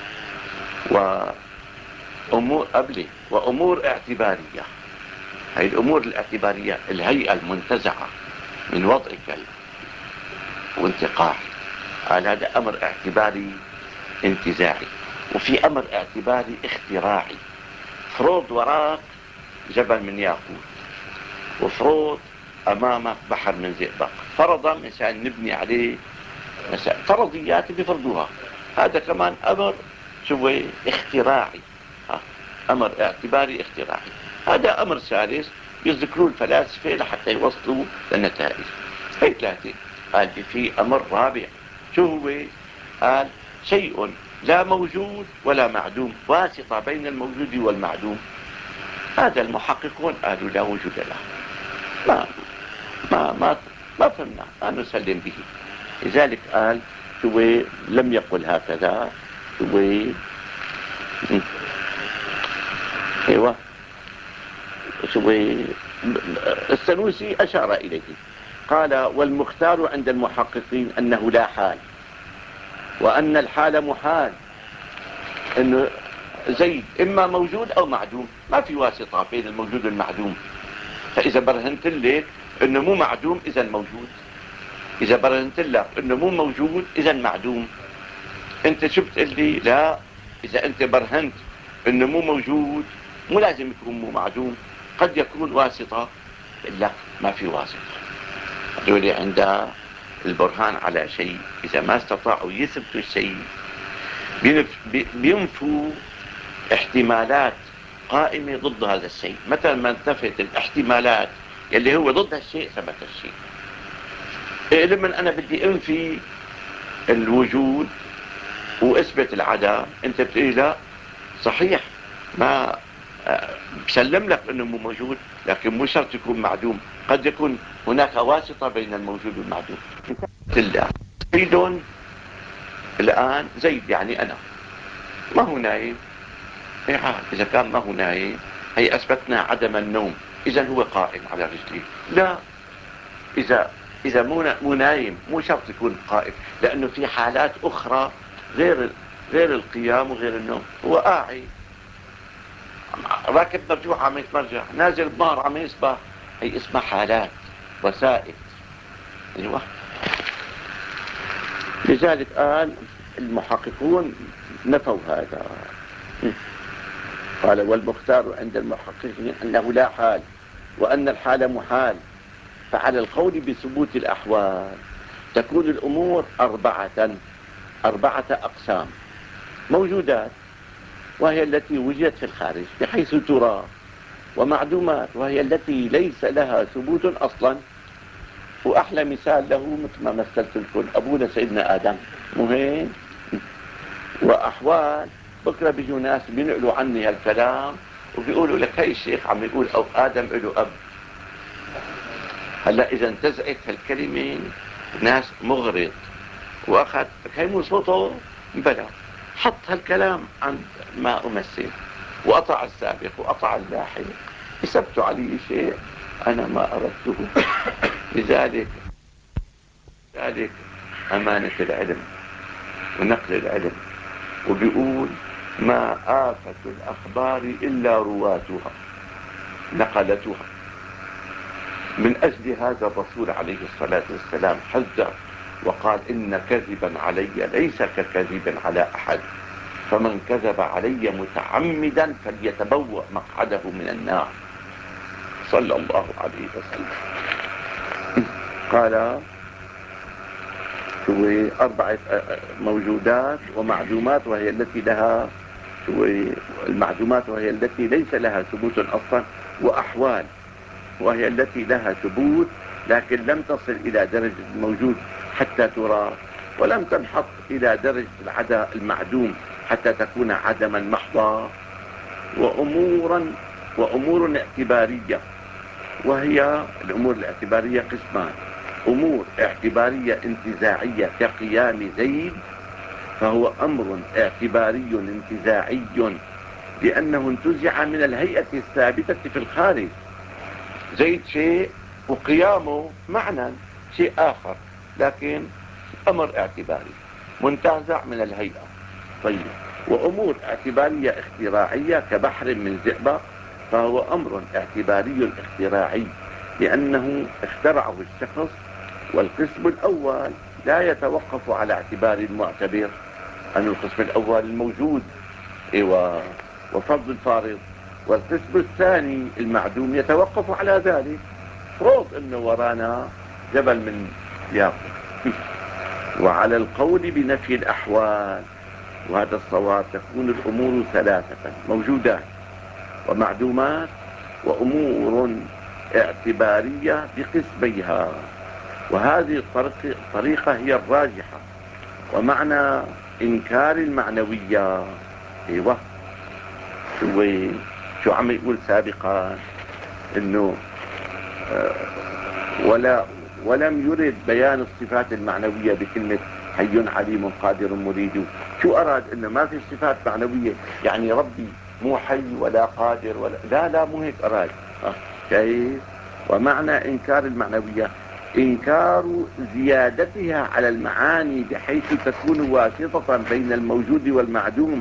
[SPEAKER 2] وأمور قبلي وأمور اعتبارية. هي الأمور الاعتبارية الهيئة المنتزعة من وضعك وانتقاح، قال هذا أمر اعتباري انتزاعي، وفي أمر اعتباري اختراعي. فروض وراك جبل من ياقوت، وفروض أمامك بحر من زئبق. فرضا مثلا نبني عليه مثلا فرضيات بيفرضوها، هذا كمان أمر شوي اختراعي، أمر اعتباري اختراعي. هذا أمر ثالث يذكروا الفلاسفة لحتى يوصلوا للنتائج. هي ثلاثة. قال في أمر رابع، شو هو؟ قال شيء لا موجود ولا معدوم، واسطة بين الموجود والمعدوم. هذا المحققون قالوا لا وجود له، ما ما ما ما فهمنا، ما نسلم به. لذلك قال شو لم يقل هكذا. شو ايوه شو السنوسي أشار إليه، قال والمختار عند المحققين أنه لا حال، وأن الحال محال، أنه زيد إما موجود أو معدوم، ما في واسطة بين الموجود والمعدوم. فإذا برهنت لك أنه مو معدوم إذا موجود، إذا برهنت لك أنه مو موجود إذا معدوم. أنت شو بتقول لي؟ لا، إذا أنت برهنت أنه مو موجود مو لازم يكون مو معدوم، قد يكون واسطة. لا، ما في واسطة. هذول عند البرهان على شيء إذا ما استطاعوا يثبتوا الشيء بينفوا احتمالات قائمة ضد هذا الشيء. مثلا ما انتفت الاحتمالات يلي هو ضد هالشيء ثبت الشيء. إيه لما أنا بدي أنفي الوجود وأثبت العدم، أنت بتقول لا صحيح، ما بسلم لك أنه مو موجود، لكن مو شرط يكون معدوم، قد يكون هناك واسطة بين الموجود والمعدوم. الله زيد الآن، زيد يعني أنا ما هو نايم. إيه، إذا كان ما هو نايم هي أثبتنا عدم النوم، إذا هو قائم على رجليه. لا، إذا إذا مو نايم مو شرط يكون قائم، لأنه في حالات أخرى غير غير القيام وغير النوم. هو قاعد راكب مرجوع عم يتمرجع، نازل بنار عم يسبح، هي اسمها حالات وسائل. ايوه، لذلك قال المحققون نفوا هذا. قال والمختار عند المحققين أنه لا حال، وأن الحال محال. فعلى القول بثبوت الأحوال تكون الأمور أربعة أربعة أقسام: موجودات وهي التي وجدت في الخارج بحيث ترى، ومعدومات وهي التي ليس لها ثبوت أصلا، وأحلى مثال له مثل ما مثلت لكم أبونا سيدنا آدم مهم. وأحوال بكرة بيجوا ناس بينقلوا عني هالكلام وبيقولوا لك هاي الشيخ عم يقول أو آدم له أب. هلا إذا انتزعت هالكلمة ناس مغرض وأخذ هي مو صوته بلا، حط هالكلام عند ما أمثل وقطع السابق وقطع اللاحق، كسبت علي شيء أنا ما أردته. لذلك ذلك أمانة العلم ونقل العلم. وبيقول ما آفة الأخبار إلا رواتها نقلتها. من أجل هذا الرسول عليه الصلاة والسلام حذر وقال إن كذبا علي ليس ككذب على أحد، فمن كذب علي متعمدا فليتبوأ مقعده من النار، صلى الله عليه وسلم. قال أربعة موجودات ومعدومات وهي التي لها المعدومات وهي التي ليس لها ثبوت أصلا، وأحوال وهي التي لها ثبوت لكن لم تصل إلى درجة الموجود حتى ترى، ولم تنحط إلى درجة العدم المعدوم حتى تكون عدما محضا. وأمورا وأمور اعتبارية، وهي الأمور الاعتبارية قسمان: أمور اعتبارية انتزاعية كقيام زيد، فهو أمر اعتباري انتزاعي لأنه انتزع من الهيئة الثابتة في الخارج. زيد شيء وقيامه معنى شيء آخر، لكن أمر اعتباري منتزع من الهيئة. طيب، وأمور اعتبارية اختراعية كبحر من زئبق، فهو أمر اعتباري اختراعي لأنه اخترعه الشخص. والقسم الأول لا يتوقف على اعتبار المعتبر، أن القسم الأول الموجود إيوه وفرض الفارض، والقسم الثاني المعدوم يتوقف على ذلك. فرض أنه ورانا جبل من ياقوت. وعلى القول بنفي الأحوال، وهذا الصواب، تكون الأمور ثلاثة: موجودات ومعدومات وأمور اعتبارية بقسميها. وهذه الطريقة هي الراجحة. ومعنى إنكار المعنوية، ايوه شو شو عم يقول سابقا؟ انه آه ولا ولم يرد بيان الصفات المعنوية بكلمة حي عليم قادر مريد. شو أراد؟ إنه ما في صفات معنوية، يعني ربي مو حي ولا قادر ولا لا لا مو هيك أراد. آه. كيف؟ ومعنى إنكار المعنوية إنكار زيادتها على المعاني بحيث تكون واسطة بين الموجود والمعدوم،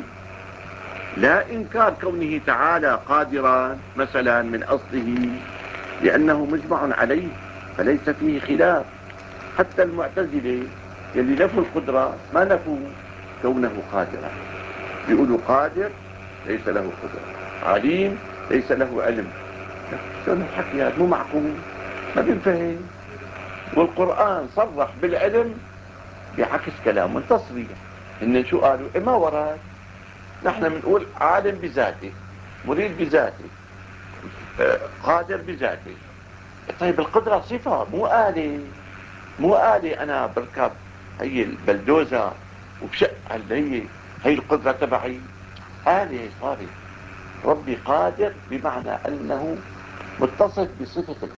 [SPEAKER 2] لا إنكار كونه تعالى قادرا مثلا من أصله، لأنه مجمع عليه فليس فيه خلاف. حتى المعتزلة يلي نفوا القدرة ما نفوا كونه قادرا، بيقولوا قادر ليس له قدرة، عليم ليس له علم. شو الحكي هذا؟ مو معقول، ما بينفهم. والقرآن صرح بالعلم بعكس كلامه تصريح. إن شو قالوا؟ إيه ما ورد. نحن بنقول عالم بذاته، مريد بذاته، قادر بذاته. طيب القدرة صفة مو آلة، مو آلة أنا بركب هي البلدوزة وبشق اللي هي هي القدرة تبعي، آلة صارت. ربي قادر بمعنى أنه متصف بصفة